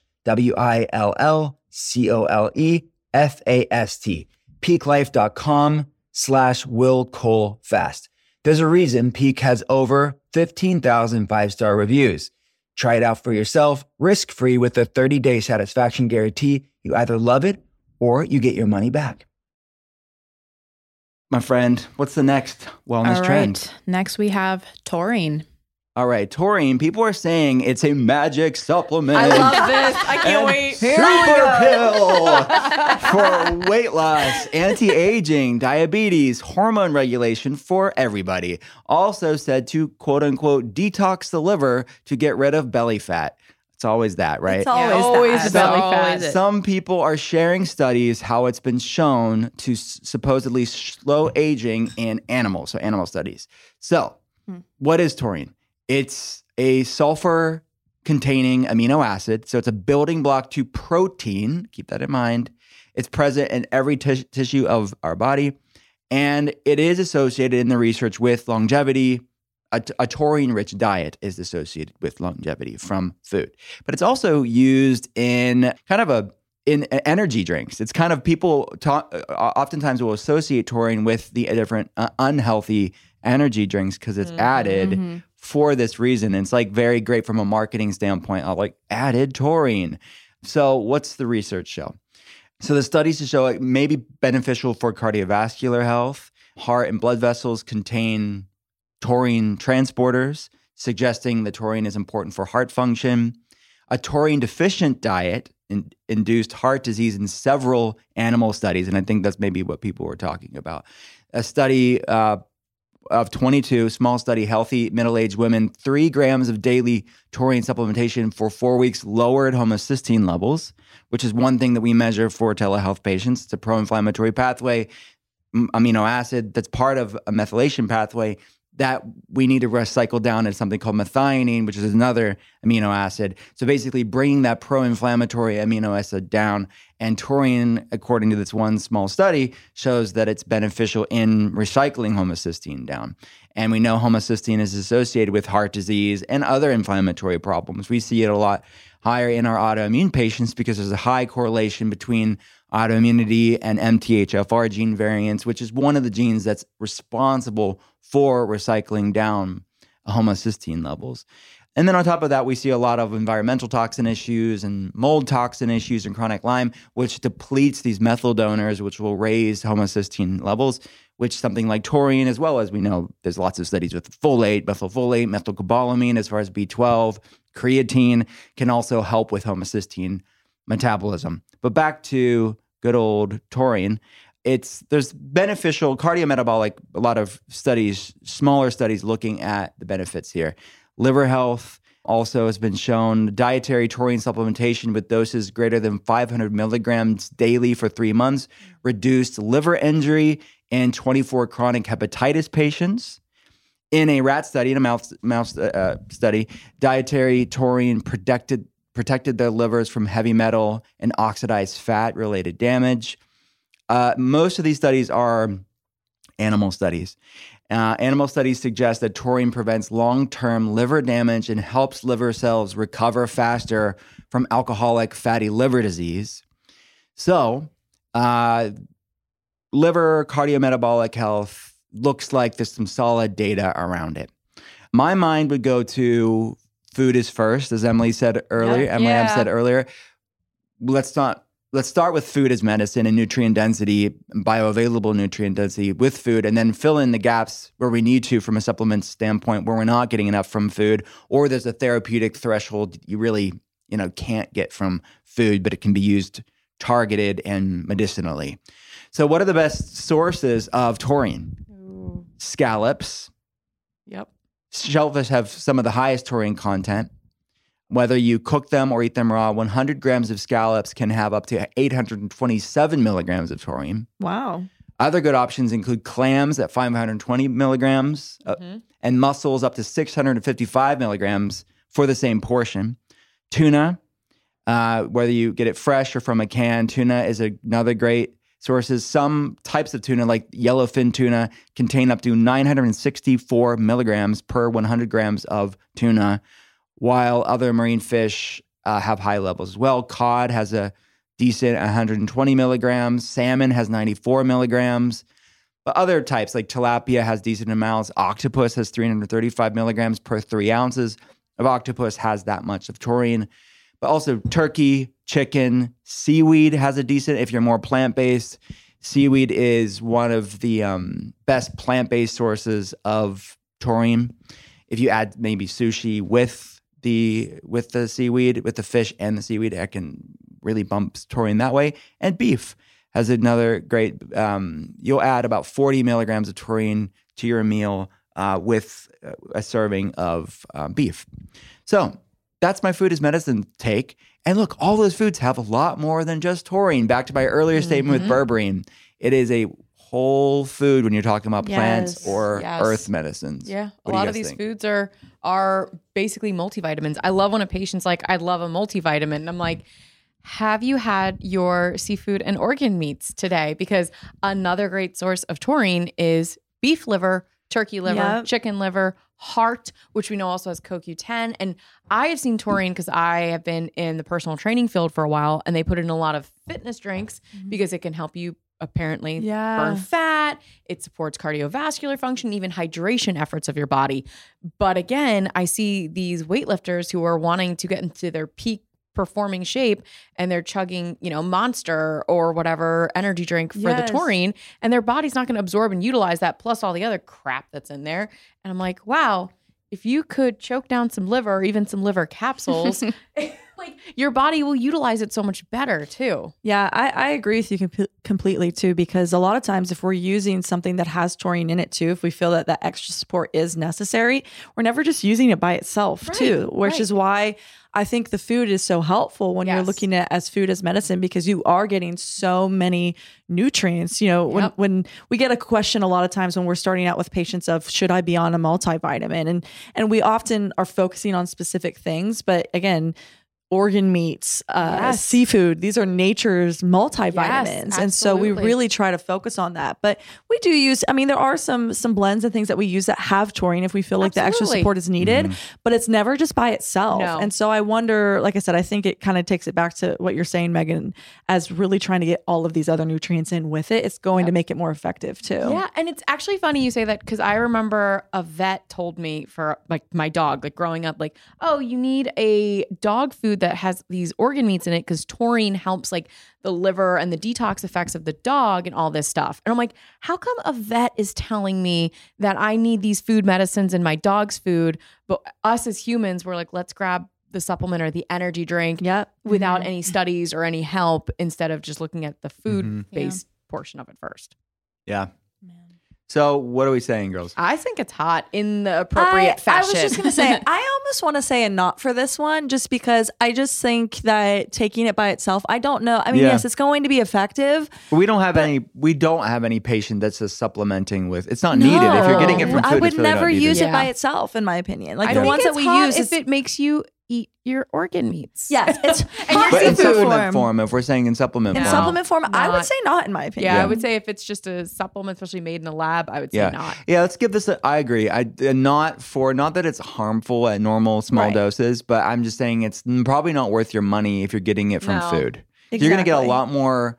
W-I-L-L-C-O-L-E-F-A-S-T. piquelife.com slash Will Cole Fast. There's a reason Pique has over fifteen thousand five-star reviews. Try it out for yourself, risk-free with a thirty-day satisfaction guarantee. You either love it or you get your money back. My friend, what's the next wellness All right. trend? Next, we have taurine. All right, taurine. People are saying it's a magic supplement. I love this. I can't and wait. Super pill for weight loss, anti-aging, diabetes, hormone regulation for everybody. Also said to quote unquote detox the liver to get rid of belly fat. It's always that, right? It's always, Yeah, always that. the belly Always fat. it. Some people are sharing studies how it's been shown to s- supposedly slow aging in animals, so animal studies. So, Hmm. what is taurine? It's a sulfur-containing amino acid, so it's a building block to protein. Keep that in mind. It's present in every tis- tissue of our body, and it is associated in the research with longevity. A, a taurine-rich diet is associated with longevity from food, but it's also used in kind of a in energy drinks. It's kind of people talk, oftentimes will associate taurine with the different uh, unhealthy energy drinks because it's Mm-hmm. added for this reason. And it's like very great from a marketing standpoint. I like added taurine. So what's the research show? So the studies to show it may be beneficial for cardiovascular health. Heart and blood vessels contain taurine transporters, suggesting that taurine is important for heart function. A taurine deficient diet in, induced heart disease in several animal studies, and I think that's maybe what people were talking about. A study uh, of twenty-two, small study, healthy middle-aged women, three grams of daily taurine supplementation for four weeks lowered homocysteine levels, which is one thing that we measure for telehealth patients. It's a pro-inflammatory pathway, m- amino acid that's part of a methylation pathway that we need to recycle down into something called methionine, which is another amino acid. So basically bringing that pro-inflammatory amino acid down. And taurine, according to this one small study, shows that it's beneficial in recycling homocysteine down. And we know homocysteine is associated with heart disease and other inflammatory problems. We see it a lot higher in our autoimmune patients because there's a high correlation between autoimmunity and M T H F R gene variants, which is one of the genes that's responsible for recycling down homocysteine levels. And then on top of that, we see a lot of environmental toxin issues and mold toxin issues and chronic Lyme, which depletes these methyl donors, which will raise homocysteine levels, which something like taurine, as well as we know there's lots of studies with folate, methylfolate, methylcobalamin, as far as B twelve, creatine can also help with homocysteine metabolism. But back to good old taurine. It's there's beneficial cardiometabolic, a lot of studies, smaller studies looking at the benefits here. Liver health also has been shown. Dietary taurine supplementation with doses greater than five hundred milligrams daily for three months reduced liver injury in twenty-four chronic hepatitis patients. In a rat study, in a mouse, mouse uh, study, dietary taurine protected protected their livers from heavy metal and oxidized fat-related damage. Uh, most of these studies are animal studies. Uh, animal studies suggest that taurine prevents long-term liver damage and helps liver cells recover faster from alcoholic fatty liver disease. So, uh, liver cardiometabolic health looks like there's some solid data around it. My mind would go to food is first, as Emily said earlier. Yeah. Emily M Yeah. said earlier. Let's not. Let's start with food as medicine and nutrient density, bioavailable nutrient density with food, and then fill in the gaps where we need to from a supplement standpoint, where we're not getting enough from food, or there's a therapeutic threshold you really, you know, can't get from food, but it can be used targeted and medicinally. So, what are the best sources of taurine? Ooh. Scallops. Yep. Shellfish have some of the highest taurine content. Whether you cook them or eat them raw, one hundred grams of scallops can have up to eight hundred twenty-seven milligrams of taurine. Wow. Other good options include clams at five hundred twenty milligrams uh, and mussels up to six hundred fifty-five milligrams for the same portion. Tuna, uh, whether you get it fresh or from a can, tuna is a, another great sources. Some types of tuna, like yellowfin tuna, contain up to nine hundred sixty-four milligrams per one hundred grams of tuna, while other marine fish uh, have high levels as well. Cod has a decent one hundred twenty milligrams. Salmon has ninety-four milligrams. But other types like tilapia has decent amounts. Octopus has three hundred thirty-five milligrams per three ounces of octopus has that much of taurine. But also turkey, chicken, seaweed has a decent, if you're more plant-based. Seaweed is one of the um, best plant-based sources of taurine. if you add maybe sushi with the with the seaweed, with the fish and the seaweed, it can really bump taurine that way. And beef has another great, um, you'll add about forty milligrams of taurine to your meal uh, with a serving of um, beef. So that's my food as medicine take. And look, all those foods have a lot more than just taurine. Back to my earlier mm-hmm. statement with berberine. It is a whole food when you're talking about yes. plants or yes. earth medicines. Yeah. What a lot of these think? foods are are basically multivitamins. I love when a patient's like, I love a multivitamin. And I'm like, have you had your seafood and organ meats today? Because another great source of taurine is beef liver, turkey liver, yep. chicken liver, heart, which we know also has C O Q ten. And I have seen taurine because I have been in the personal training field for a while, and they put it in a lot of fitness drinks mm-hmm. because it can help you apparently yeah. burn fat. It supports cardiovascular function, even hydration efforts of your body. But again, I see these weightlifters who are wanting to get into their peak performing shape, and they're chugging, you know, Monster or whatever energy drink for yes. the taurine, and their body's not going to absorb and utilize that, plus all the other crap that's in there. And I'm like, wow, if you could choke down some liver or even some liver capsules, like your body will utilize it so much better too. Yeah, I, I agree with you com- completely too, because a lot of times if we're using something that has taurine in it too, if we feel that that extra support is necessary, we're never just using it by itself right, too, which right. is why I think the food is so helpful when yes. you're looking at as food as medicine, because you are getting so many nutrients. You know, when, yep. when we get a question a lot of times when we're starting out with patients of, should I be on a multivitamin? And, and we often are focusing on specific things, but again, organ meats, uh, yes. seafood, these are nature's multivitamins. Yes, and so we absolutely. really try to focus on that. But we do use, I mean, there are some some blends and things that we use that have taurine if we feel like the extra Absolutely. support is needed, Mm-hmm. but it's never just by itself. No. And so I wonder, like I said, I think it kind of takes it back to what you're saying, Megan, as really trying to get all of these other nutrients in with it. It's going Yep. to make it more effective too. Yeah, and it's actually funny you say that, because I remember a vet told me for like my dog, like growing up, like, oh, you need a dog food that has these organ meats in it because taurine helps like the liver and the detox effects of the dog and all this stuff. And I'm like, how come a vet is telling me that I need these food medicines in my dog's food, but us as humans, we're like, let's grab the supplement or the energy drink Yep. without Mhm. any studies or any help, instead of just looking at the food Mhm. based portion of it first. Yeah. So what are we saying, girls? I think it's hot in the appropriate I, fashion. I was just going to say, I almost want to say a not for this one, just because I just think that taking it by itself, I don't know. I mean, Yeah. yes, it's going to be effective. We don't have any. We don't have any patient that's just supplementing with. It's not needed. If you're getting it from food, I would it's really not never needed. use it Yeah. by itself, in my opinion. Like I the think ones it's that we hot use, if is, it makes you eat your organ meats. yes, it's hot But in seafood supplement form. form. If we're saying in supplement In No. form, supplement form, I would Not- say not, in my opinion. Yeah, Yeah. I would say if it's just a supplement, especially made in a lab, I would say yeah, not. yeah. Let's give this. A, I agree. I uh, not for not that it's harmful at normal small Right. doses, but I'm just saying it's probably not worth your money if you're getting it from No. food. You're gonna get a Exactly. lot more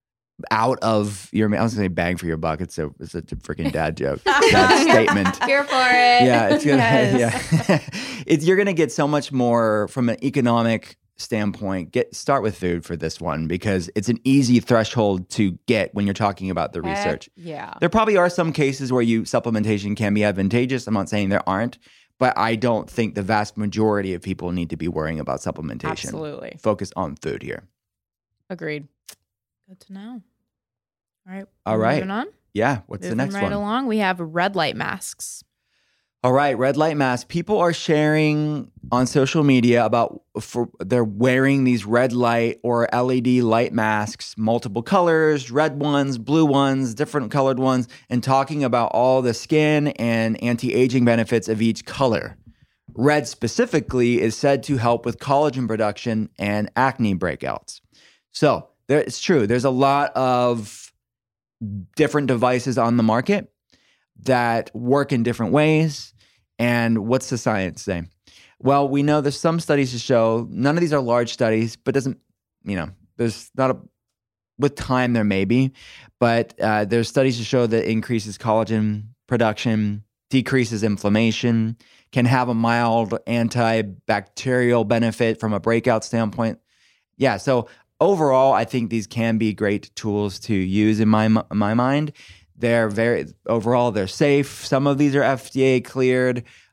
out of your. I was gonna say bang for your buck. It's a it's a freaking dad joke. Dad statement. Here for it. Yeah, it's gonna, Yes. yeah. it's you're gonna get so much more from an economic standpoint. Get start with food for this one because it's an easy threshold to get when you're talking about the Heck research. Yeah. There probably are some cases where you supplementation can be advantageous. I'm not saying there aren't, but I don't think the vast majority of people need to be worrying about supplementation. Absolutely. Focus on food here. Agreed. Good to know. All right. All right. Moving on. Yeah. What's Moving the next right one? along, we have red light masks. All right, red light mask. People are sharing on social media about for they're wearing these red light or L E D light masks, multiple colors, red ones, blue ones, different colored ones, and talking about all the skin and anti-aging benefits of each color. Red specifically is said to help with collagen production and acne breakouts. So there, it's true. There's a lot of different devices on the market that work in different ways. And what's the science say? Well, we know there's some studies to show, none of these are large studies, but doesn't, you know, there's not a, with time there may be, but uh, there's studies to show that increases collagen production, decreases inflammation, can have a mild antibacterial benefit from a breakout standpoint. Yeah, so overall, I think these can be great tools to use in my my mind. They're very, overall, they're safe. Some of these are F D A cleared.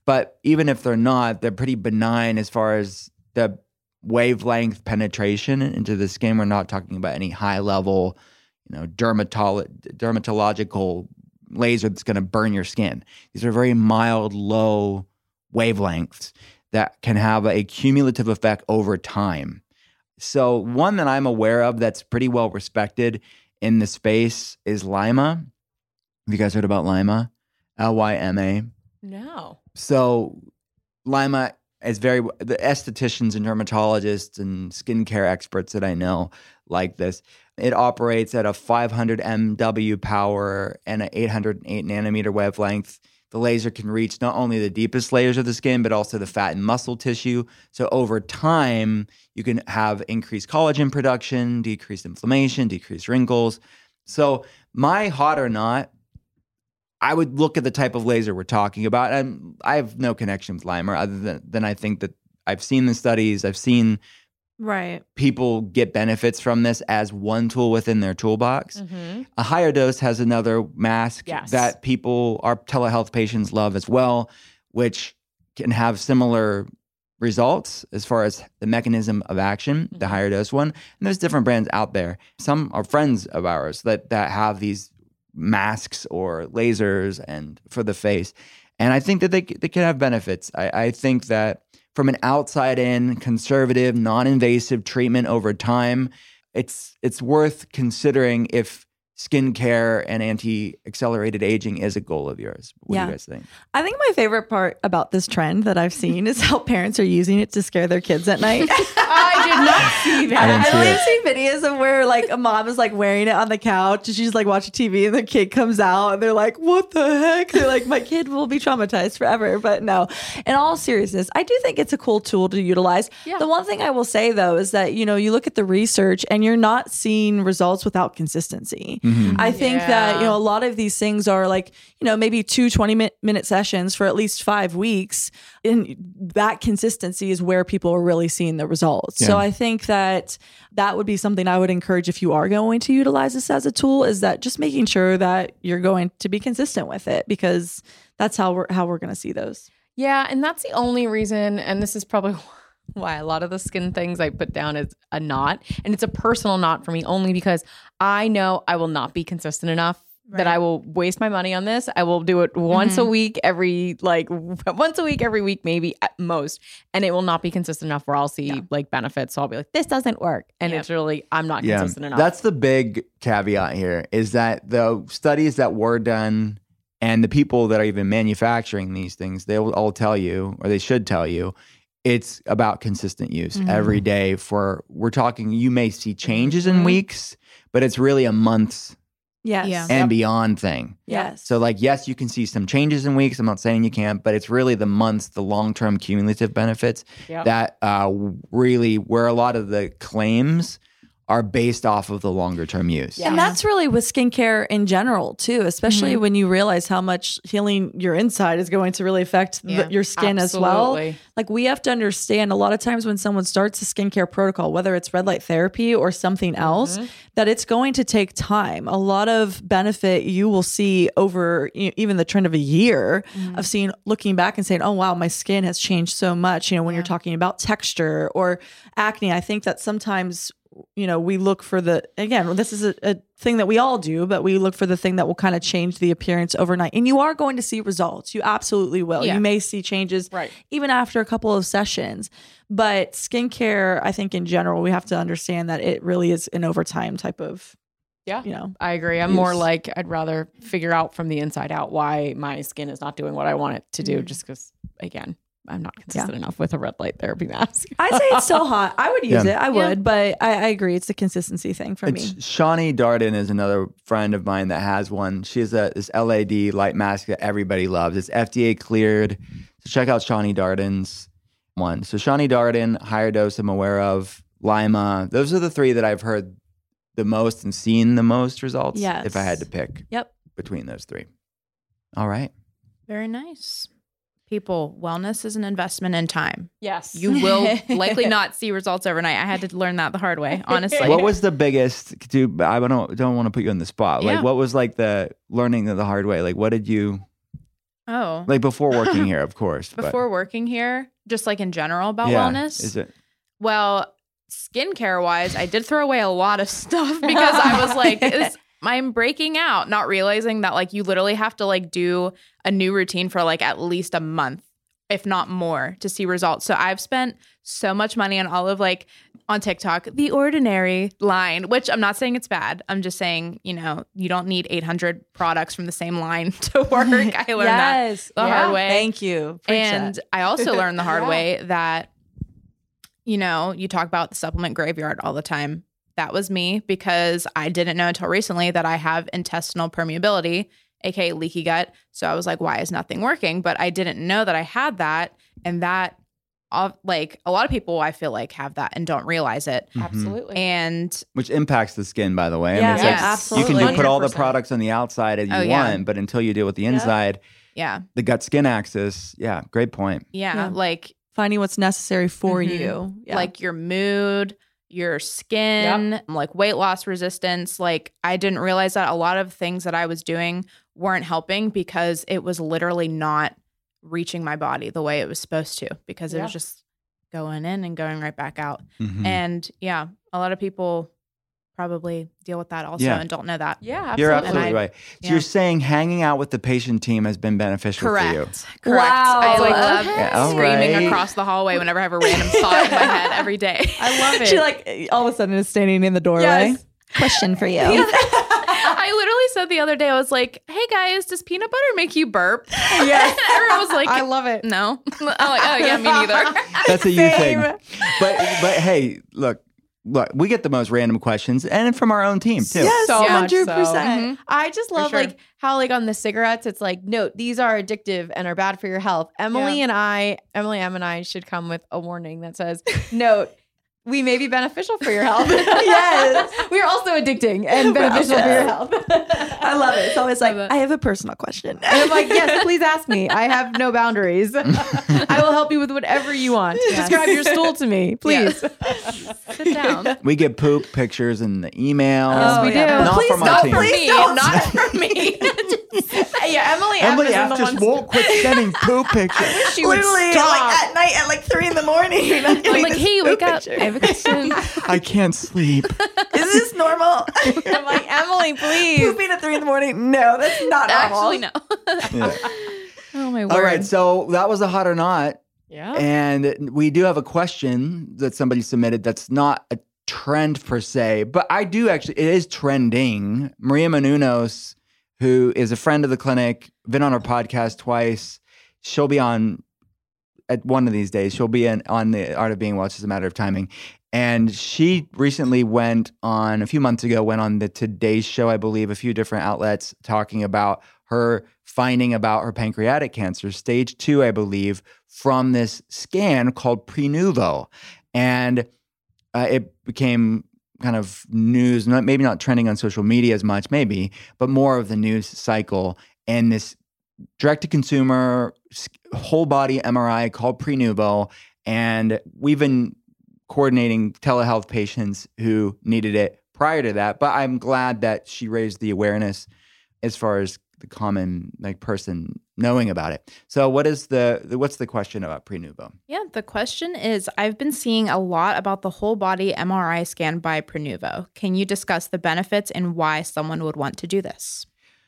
But even if they're not, they're pretty benign as far as the wavelength penetration into the skin. We're not talking about any high level, you know, dermatolo- dermatological laser that's going to burn your skin. These are very mild, low wavelengths that can have a cumulative effect over time. So one that I'm aware of that's pretty well respected in the space is Lyma. Have you guys heard about Lyma? L Y M A. No. So Lyma is very, the estheticians and dermatologists and skincare experts that I know like this. It operates at a five hundred M W power and an eight hundred eight nanometer wavelength. The laser can reach not only the deepest layers of the skin, but also the fat and muscle tissue. So over time, you can have increased collagen production, decreased inflammation, decreased wrinkles. So my hot or not, I would look at the type of laser we're talking about. And I have no connection with Lyma other than, than I think that I've seen the studies. I've seen Right. people get benefits from this as one tool within their toolbox. Mm-hmm. A higher dose has another mask Yes. that people, our telehealth patients love as well, which can have similar results as far as the mechanism of action, the higher dose one. And there's different brands out there. Some are friends of ours that that have these masks or lasers and for the face. And I think that they, they can have benefits. I, I think that from an outside-in, conservative, non-invasive treatment over time, it's it's worth considering if skincare and anti-accelerated aging is a goal of yours. What Yeah. do you guys think? I think my favorite part about this trend that I've seen is how parents are using it to scare their kids at night. I did not see that. I didn't see I it. have seen videos of where like a mom is like wearing it on the couch and she's like watching T V and the kid comes out and they're like, what the heck? They're like, my kid will be traumatized forever. But no, in all seriousness, I do think it's a cool tool to utilize. Yeah. The one thing I will say though is that, you know, you look at the research and you're not seeing results without consistency. I think that, you know, a lot of these things are like, you know, maybe two twenty minute sessions for at least five weeks. And that consistency is where people are really seeing the results. So Yeah. I think that that would be something I would encourage if you are going to utilize this as a tool, is that just making sure that you're going to be consistent with it, because that's how we're, how we're going to see those. Yeah, and that's the only reason, and this is probably why a lot of the skin things I put down is a not. And it's a personal not for me, only because I know I will not be consistent enough that I will waste my money on this. I will do it once a week, every like once a week, every week, maybe at most. And it will not be consistent enough where I'll see like benefits. So I'll be like, this doesn't work. And it's really, I'm not consistent enough. That's the big caveat here, is that the studies that were done and the people that are even manufacturing these things, they will all tell you, or they should tell you, it's about consistent use every day. For, we're talking, you may see changes in weeks, but it's really a month's Yes. Yeah. and beyond thing. Yes. So like, yes, you can see some changes in weeks. I'm not saying you can't, but it's really the months, the long-term cumulative benefits Yep. that uh, really, where a lot of the claims are based off of the longer term use. And that's really with skincare in general too, especially when you realize how much healing your inside is going to really affect the- Yeah, your skin as well. absolutely. Like, we have to understand a lot of times when someone starts a skincare protocol, whether it's red light therapy or something else, that it's going to take time. A lot of benefit you will see over e- even the trend of a year of seeing, looking back and saying, oh wow, my skin has changed so much. You know, when you're talking about texture or acne, I think that sometimes, you know, we look for the, again, this is a, a thing that we all do, but we look for the thing that will kind of change the appearance overnight. And you are going to see results. You absolutely will. Yeah. You may see changes Right. even after a couple of sessions. But skincare, I think in general, we have to understand that it really is an overtime type of, Yeah. you know. I agree. I'm more use. like, I'd rather figure out from the inside out why my skin is not doing what I want it to do, just because, again, I'm not consistent enough with a red light therapy mask. I'd say it's still hot. I would use Yeah. it. I would, but I, I agree. It's a consistency thing for It's, me. Shawnee Darden is another friend of mine that has one. She has a this L A D light mask that everybody loves. It's F D A cleared. So check out Shawnee Darden's one. So Shawnee Darden, higher dose I'm aware of, Lyma. Those are the three that I've heard the most and seen the most results. Yes. If I had to pick Yep. between those three. All right. Very nice. People, wellness is an investment in time. Yes. You will likely not see results overnight. I had to learn that the hard way, honestly. What was the biggest? Do I don't don't want to put you on the spot. Yeah. Like, what was like the learning of the hard way? Like, what did you? Oh, Like before working here, of course. but- before working here, just like in general about yeah. wellness. Is it? Well, skincare wise, I did throw away a lot of stuff because I was like, this, I'm breaking out, not realizing that like you literally have to like do a new routine for like at least a month, if not more, to see results. So I've spent so much money on all of like on TikTok, the Ordinary line, which I'm not saying it's bad. I'm just saying, you know, you don't need eight hundred products from the same line to work. I learned Yes. that the Yeah. hard way. Thank you. Preach And that. I also learned the hard Yeah. way that, you know, you talk about the supplement graveyard all the time. That was me because I didn't know until recently that I have intestinal permeability, aka leaky gut. So I was like, why is nothing working? But I didn't know that I had that. And that, uh, like, a lot of people I feel like have that and don't realize it. Mhm. Absolutely. And Which impacts the skin, by the way. Yeah, it's yeah, like absolutely. you can do, put all the one hundred percent. products on the outside as you Oh, yeah. want, but until you deal with the inside, yeah, the gut-skin axis, yeah, great point. yeah, Yeah. like, Finding what's necessary for Mhm. you. Yeah. like your mood, your skin, like weight loss resistance. Like I didn't realize that a lot of things that I was doing weren't helping because it was literally not reaching my body the way it was supposed to because it Yeah. was just going in and going right back out. Mhm. And yeah, a lot of people probably deal with that also Yeah. and don't know that. Yeah, absolutely. You're absolutely And I- right. So yeah. you're saying hanging out with the patient team has been beneficial Correct. for you. Correct. Wow. I like Okay. love Yeah, all screaming right. across the hallway whenever I have a random thought in my head every day. I love it. She like all of a sudden is standing in the doorway. Yes. Question for you. I literally said the other day, I was like, hey guys, does peanut butter make you burp? Yes. Everyone was like, I love it. no. I'm like, oh yeah, me neither. That's a you thing. Same. But but hey, look, look, we get the most random questions and from our own team too. Yes, So one much so. hundred percent. I just love sure. like how like on the cigarettes, it's like, note, these are addictive and are bad for your health. Emily and I, Emily M and I should come with a warning that says, note, we may be beneficial for your health. Yes. We are also addicting and beneficial for your health. I love it. It's always like, Love it. I have a personal question. And I'm like, yes, please ask me. I have no boundaries. I will help you with whatever you want. Yes. Describe your stool to me, please. Sit down. We get poop pictures in the email. Yes, we do. Not Please from our don't, team. please Me, don't. not for me. Yeah, Emily, F Emily is in F the just ones- won't quit sending poop pictures. She would Literally, stop. like at night at like three in the morning. I'm I'm like, hey, wake up. I have a question. I can't sleep. Is this normal? I'm like, Emily, please. Pooping at three in the morning? No, that's not normal. Actually, no. Yeah. Oh my word. All right, so that was a hot or not. Yeah. And we do have a question that somebody submitted that's not a trend per se, but I do actually, it is trending. Maria Menounos, who is a friend of the clinic, been on our podcast twice. She'll be on at one of these days. She'll be in, on the Art of Being Well. It's just a matter of timing. And she recently went on, a few months ago, went on the Today Show, I believe, a few different outlets talking about her finding about her pancreatic cancer, stage two, I believe, from this scan called Prenuvo. And uh, it became kind of news, not, maybe not trending on social media as much, maybe, but more of the news cycle. And this direct-to-consumer whole body M R I called Prenuvo. And we've been coordinating telehealth patients who needed it prior to that. But I'm glad that she raised the awareness as far as the common like person knowing about it. So what is the, the what's the question about Prenuvo? Yeah, the question is, I've been seeing a lot about the whole body M R I scan by Prenuvo. Can you discuss the benefits and why someone would want to do this?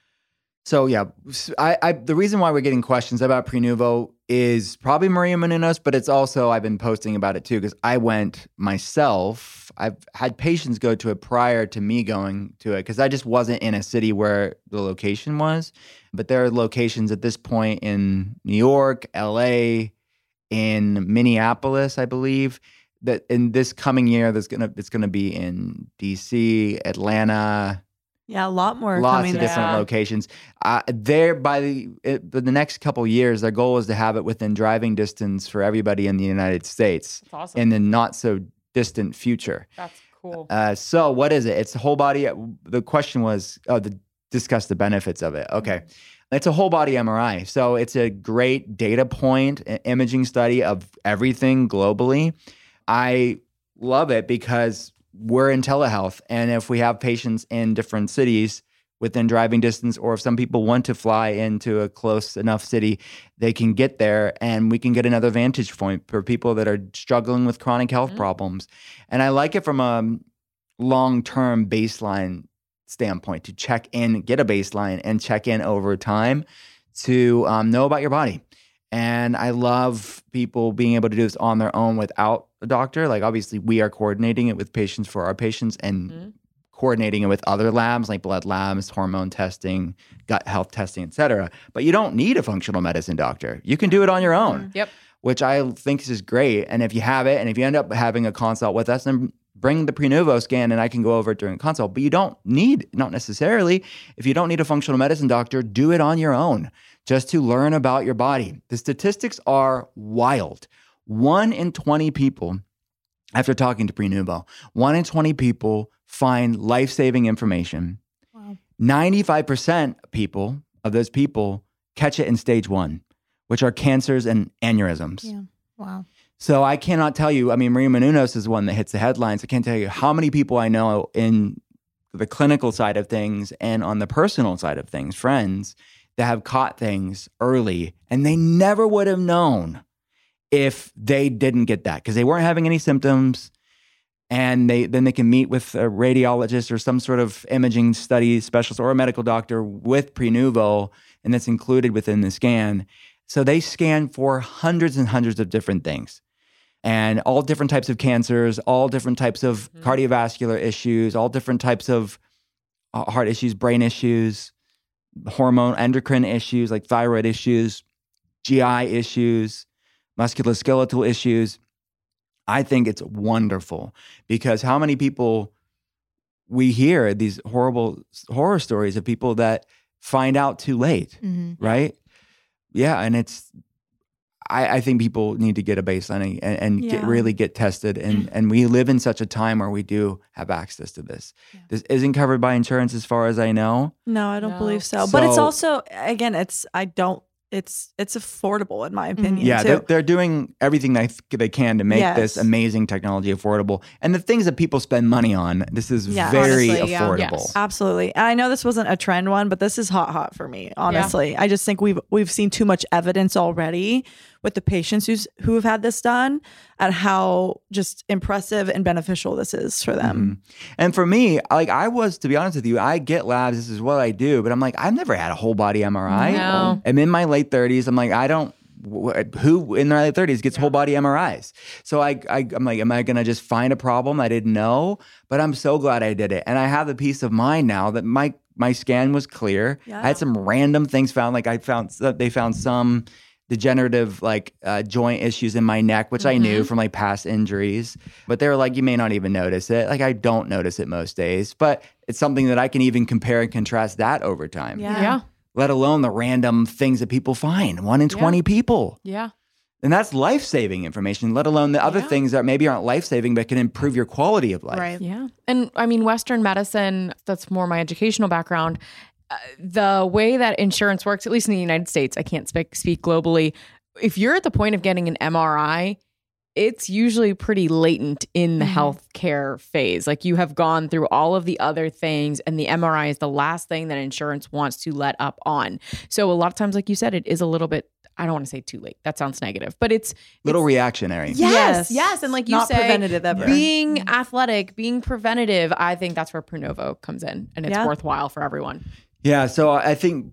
So yeah, I, I the reason why we're getting questions about Prenuvo is probably Maria Menounos, but it's also I've been posting about it too because I went myself. I've had patients go to it prior to me going to it because I just wasn't in a city where the location was. But there are locations at this point in New York, L A, in Minneapolis, I believe. That in this coming year, there's gonna it's gonna be in D C, Atlanta. Yeah, a lot more Lots coming of there. different locations. Uh, there, by the it, the next couple of years, their goal is to have it within driving distance for everybody in the United States That's awesome. in the not so distant future. That's cool. Uh, so, what is it? It's the whole body. The question was, oh, the, discuss the benefits of it. Okay. It's a whole body M R I. So it's a great data point, an imaging study of everything globally. I love it because we're in telehealth. And if we have patients in different cities, within driving distance, or if some people want to fly into a close enough city, they can get there, and we can get another vantage point for people that are struggling with chronic health mm-hmm. problems. And I like it from a long-term baseline standpoint, to check in, get a baseline and check in over time to um, know about your body. And I love people being able to do this on their own without a doctor. Like, obviously we are coordinating it with patients for our patients, and mm-hmm. coordinating it with other labs like blood labs, hormone testing, gut health testing, et cetera. But you don't need a functional medicine doctor. You can do it on your own, yep. which I think is great. And if you have it, and if you end up having a consult with us, then bring the Prenuvo scan and I can go over it during a consult. But you don't need, not necessarily, if you don't need a functional medicine doctor, do it on your own just to learn about your body. The statistics are wild. One in twenty people, after talking to Prenuvo, one in twenty people find life-saving information. Wow. ninety-five percent of people, of those people, catch it in stage one, which are cancers and aneurysms. Yeah. Wow. So I cannot tell you, I mean, Maria Menounos is one that hits the headlines. I can't tell you how many people I know in the clinical side of things and on the personal side of things, friends that have caught things early, and they never would have known if they didn't get that, because they weren't having any symptoms. And they then they can meet with a radiologist or some sort of imaging study specialist or a medical doctor with Prenuvo, and that's included within the scan. So they scan for hundreds and hundreds of different things, and all different types of cancers, all different types of mm-hmm. cardiovascular issues, all different types of heart issues, brain issues, hormone, endocrine issues like thyroid issues, G I issues, musculoskeletal issues. I think it's wonderful, because how many people we hear these horrible horror stories of people that find out too late, mm-hmm. right? Yeah, and it's, I, I think people need to get a baseline and, and yeah. get, really get tested. And, and we live in such a time where we do have access to this. Yeah. This isn't covered by insurance as far as I know. No, I don't no. believe so. so. But it's also, again, it's, I don't, It's it's affordable in my opinion. Yeah, too. they're, they're doing everything they they can to make yes. this amazing technology affordable. And the things that people spend money on, this is yes. very Honestly, yeah. affordable. Yes. Absolutely. And I know this wasn't a trend one, but this is hot, hot for me. Honestly, yeah. I just think we've we've seen too much evidence already with the patients who's who have had this done, at how just impressive and beneficial this is for them. Mm-hmm. And for me, like I was, to be honest with you, I get labs. This is what I do, but I'm like, I've never had a whole body M R I. No. I'm in my late thirties. I'm like, I don't. Who in their late thirties gets yeah. whole body M R Is? So I, I, I'm like, am I going to just find a problem I didn't know? But I'm so glad I did it, and I have the peace of mind now that my my scan was clear. Yeah. I had some random things found, like I found they found some degenerative like uh, joint issues in my neck, which mm-hmm. I knew from like past injuries, but they were like, you may not even notice it. Like I don't notice it most days, but it's something that I can even compare and contrast that over time. Yeah. yeah. Let alone the random things that people find, one in twenty yeah. people. Yeah. And that's life-saving information, let alone the other yeah. things that maybe aren't life-saving, but can improve your quality of life. Right. Yeah. And I mean, Western medicine, that's more my educational background. Uh, the way that insurance works, at least in the United States, I can't speak, speak globally. If you're at the point of getting an M R I, it's usually pretty latent in the mm-hmm. healthcare phase. Like you have gone through all of the other things, and the M R I is the last thing that insurance wants to let up on. So a lot of times, like you said, it is a little bit, I don't want to say too late. That sounds negative, but it's little it's, reactionary. Yes, yes, yes. And like you Not say, preventative ever. being mm-hmm. athletic, being preventative, I think that's where Prenuvo comes in, and it's yeah. worthwhile for everyone. Yeah, so I think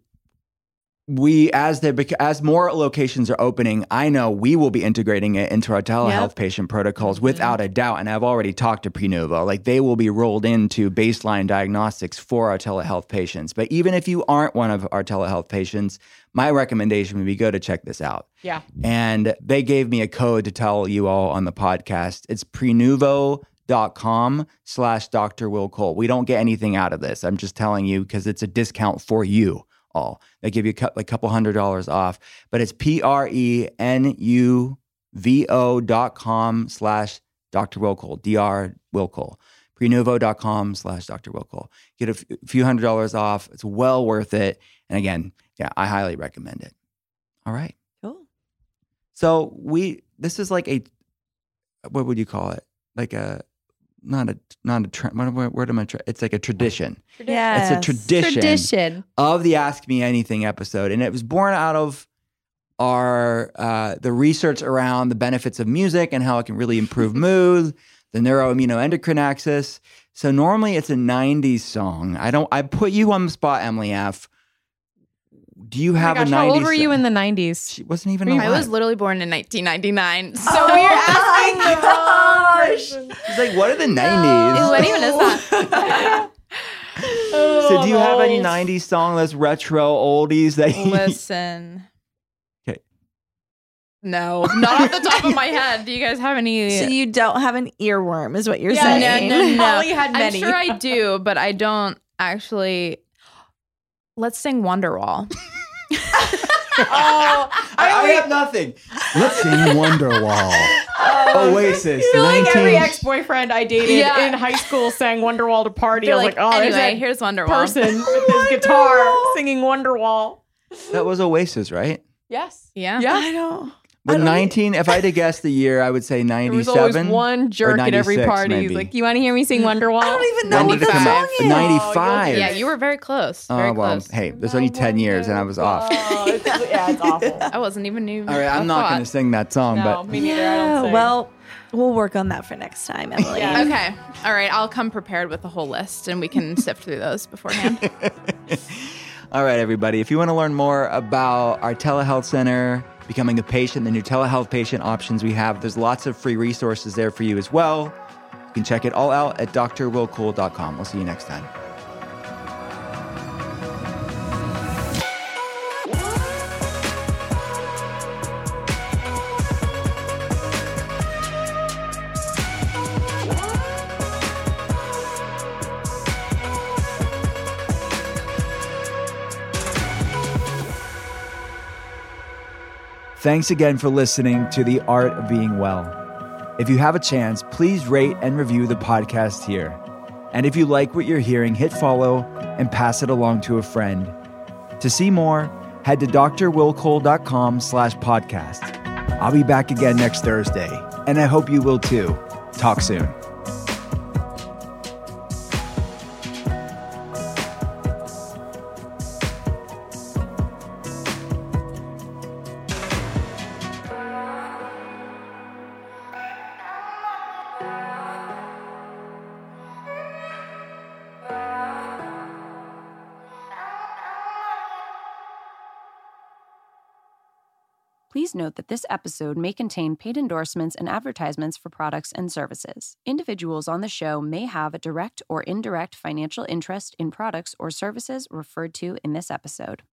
we, as they, as more locations are opening, I know we will be integrating it into our telehealth yep. patient protocols without mm-hmm. a doubt. And I've already talked to Prenuvo. Like they will be rolled into baseline diagnostics for our telehealth patients. But even if you aren't one of our telehealth patients, my recommendation would be go to check this out. Yeah. And they gave me a code to tell you all on the podcast. It's Prenuvo dot com slash Doctor Will Cole. We don't get anything out of this. I'm just telling you because it's a discount for you all. They give you a like couple hundred dollars off, but it's P R E N U V O dot com slash Doctor Will Cole, D R Will Cole. Prenuvo dot com slash Doctor Will Cole. Get a f- few hundred dollars off. It's well worth it. And again, yeah, I highly recommend it. All right. Cool. So we, this is like a, what would you call it? Like a not a not a trend. What, what word am I? Tra- it's like a tradition. Yes. It's a tradition, Tradition. of the Ask Me Anything episode, and it was born out of our uh, the research around the benefits of music and how it can really improve mood, the neuroimmunoendocrine axis. So normally it's a nineties song. I don't. I put you on the spot, Emily F. Do you Oh my have gosh, a nineties? how old were you song? in the nineties? She wasn't even I alive. was literally born in nineteen ninety-nine. So Oh we're my gosh. She's like, what are the nineties? what even is that? So do you have any nineties song that's retro oldies that you... Listen. Okay. No, not off the top of my head. Do you guys have any? So you don't have an earworm, is what you're Yeah, saying? no, no, no. Holly had I'm many. sure I do, but I don't actually. Let's sing Wonderwall. Oh, I, I have nothing. Let's sing Wonderwall. Oasis. I feel like every nineteen ex-boyfriend I dated Yeah. in high school sang Wonderwall to party. They're I was like, like, oh, there's anyway, that here's Wonderwall. person with his guitar singing Wonderwall. That was Oasis, right? Yes. Yeah. Yeah. I don't. But I don't nineteen, if I had to guess the year, I would say There was ninety-seven. always one jerk at every ninety-six party. He's maybe. like, you want to hear me sing Wonderwall? I don't even know When what did the it come song out? is. ninety-five. Yeah, you were very close. Very Oh, well, close. hey, there's only ten years and I was off. Oh, it's, yeah, it's awful. I wasn't even even. All right, I'm not going to sing that song, No, but me neither. I Yeah, don't sing. well, we'll work on that for next time, Emily. Yeah. Okay. All right. I'll come prepared with a whole list, and we can sift through those beforehand. all right, everybody. If you want to learn more about our telehealth center, becoming a patient, the new telehealth patient options we have, there's lots of free resources there for you as well. You can check it all out at d r will cole dot com. We'll see you next time. Thanks again for listening to The Art of Being Well. If you have a chance, please rate and review the podcast here. And if you like what you're hearing, hit follow and pass it along to a friend. To see more, head to d r will cole dot com slash podcast. I'll be back again next Thursday, and I hope you will too. Talk soon. Please note that this episode may contain paid endorsements and advertisements for products and services. Individuals on the show may have a direct or indirect financial interest in products or services referred to in this episode.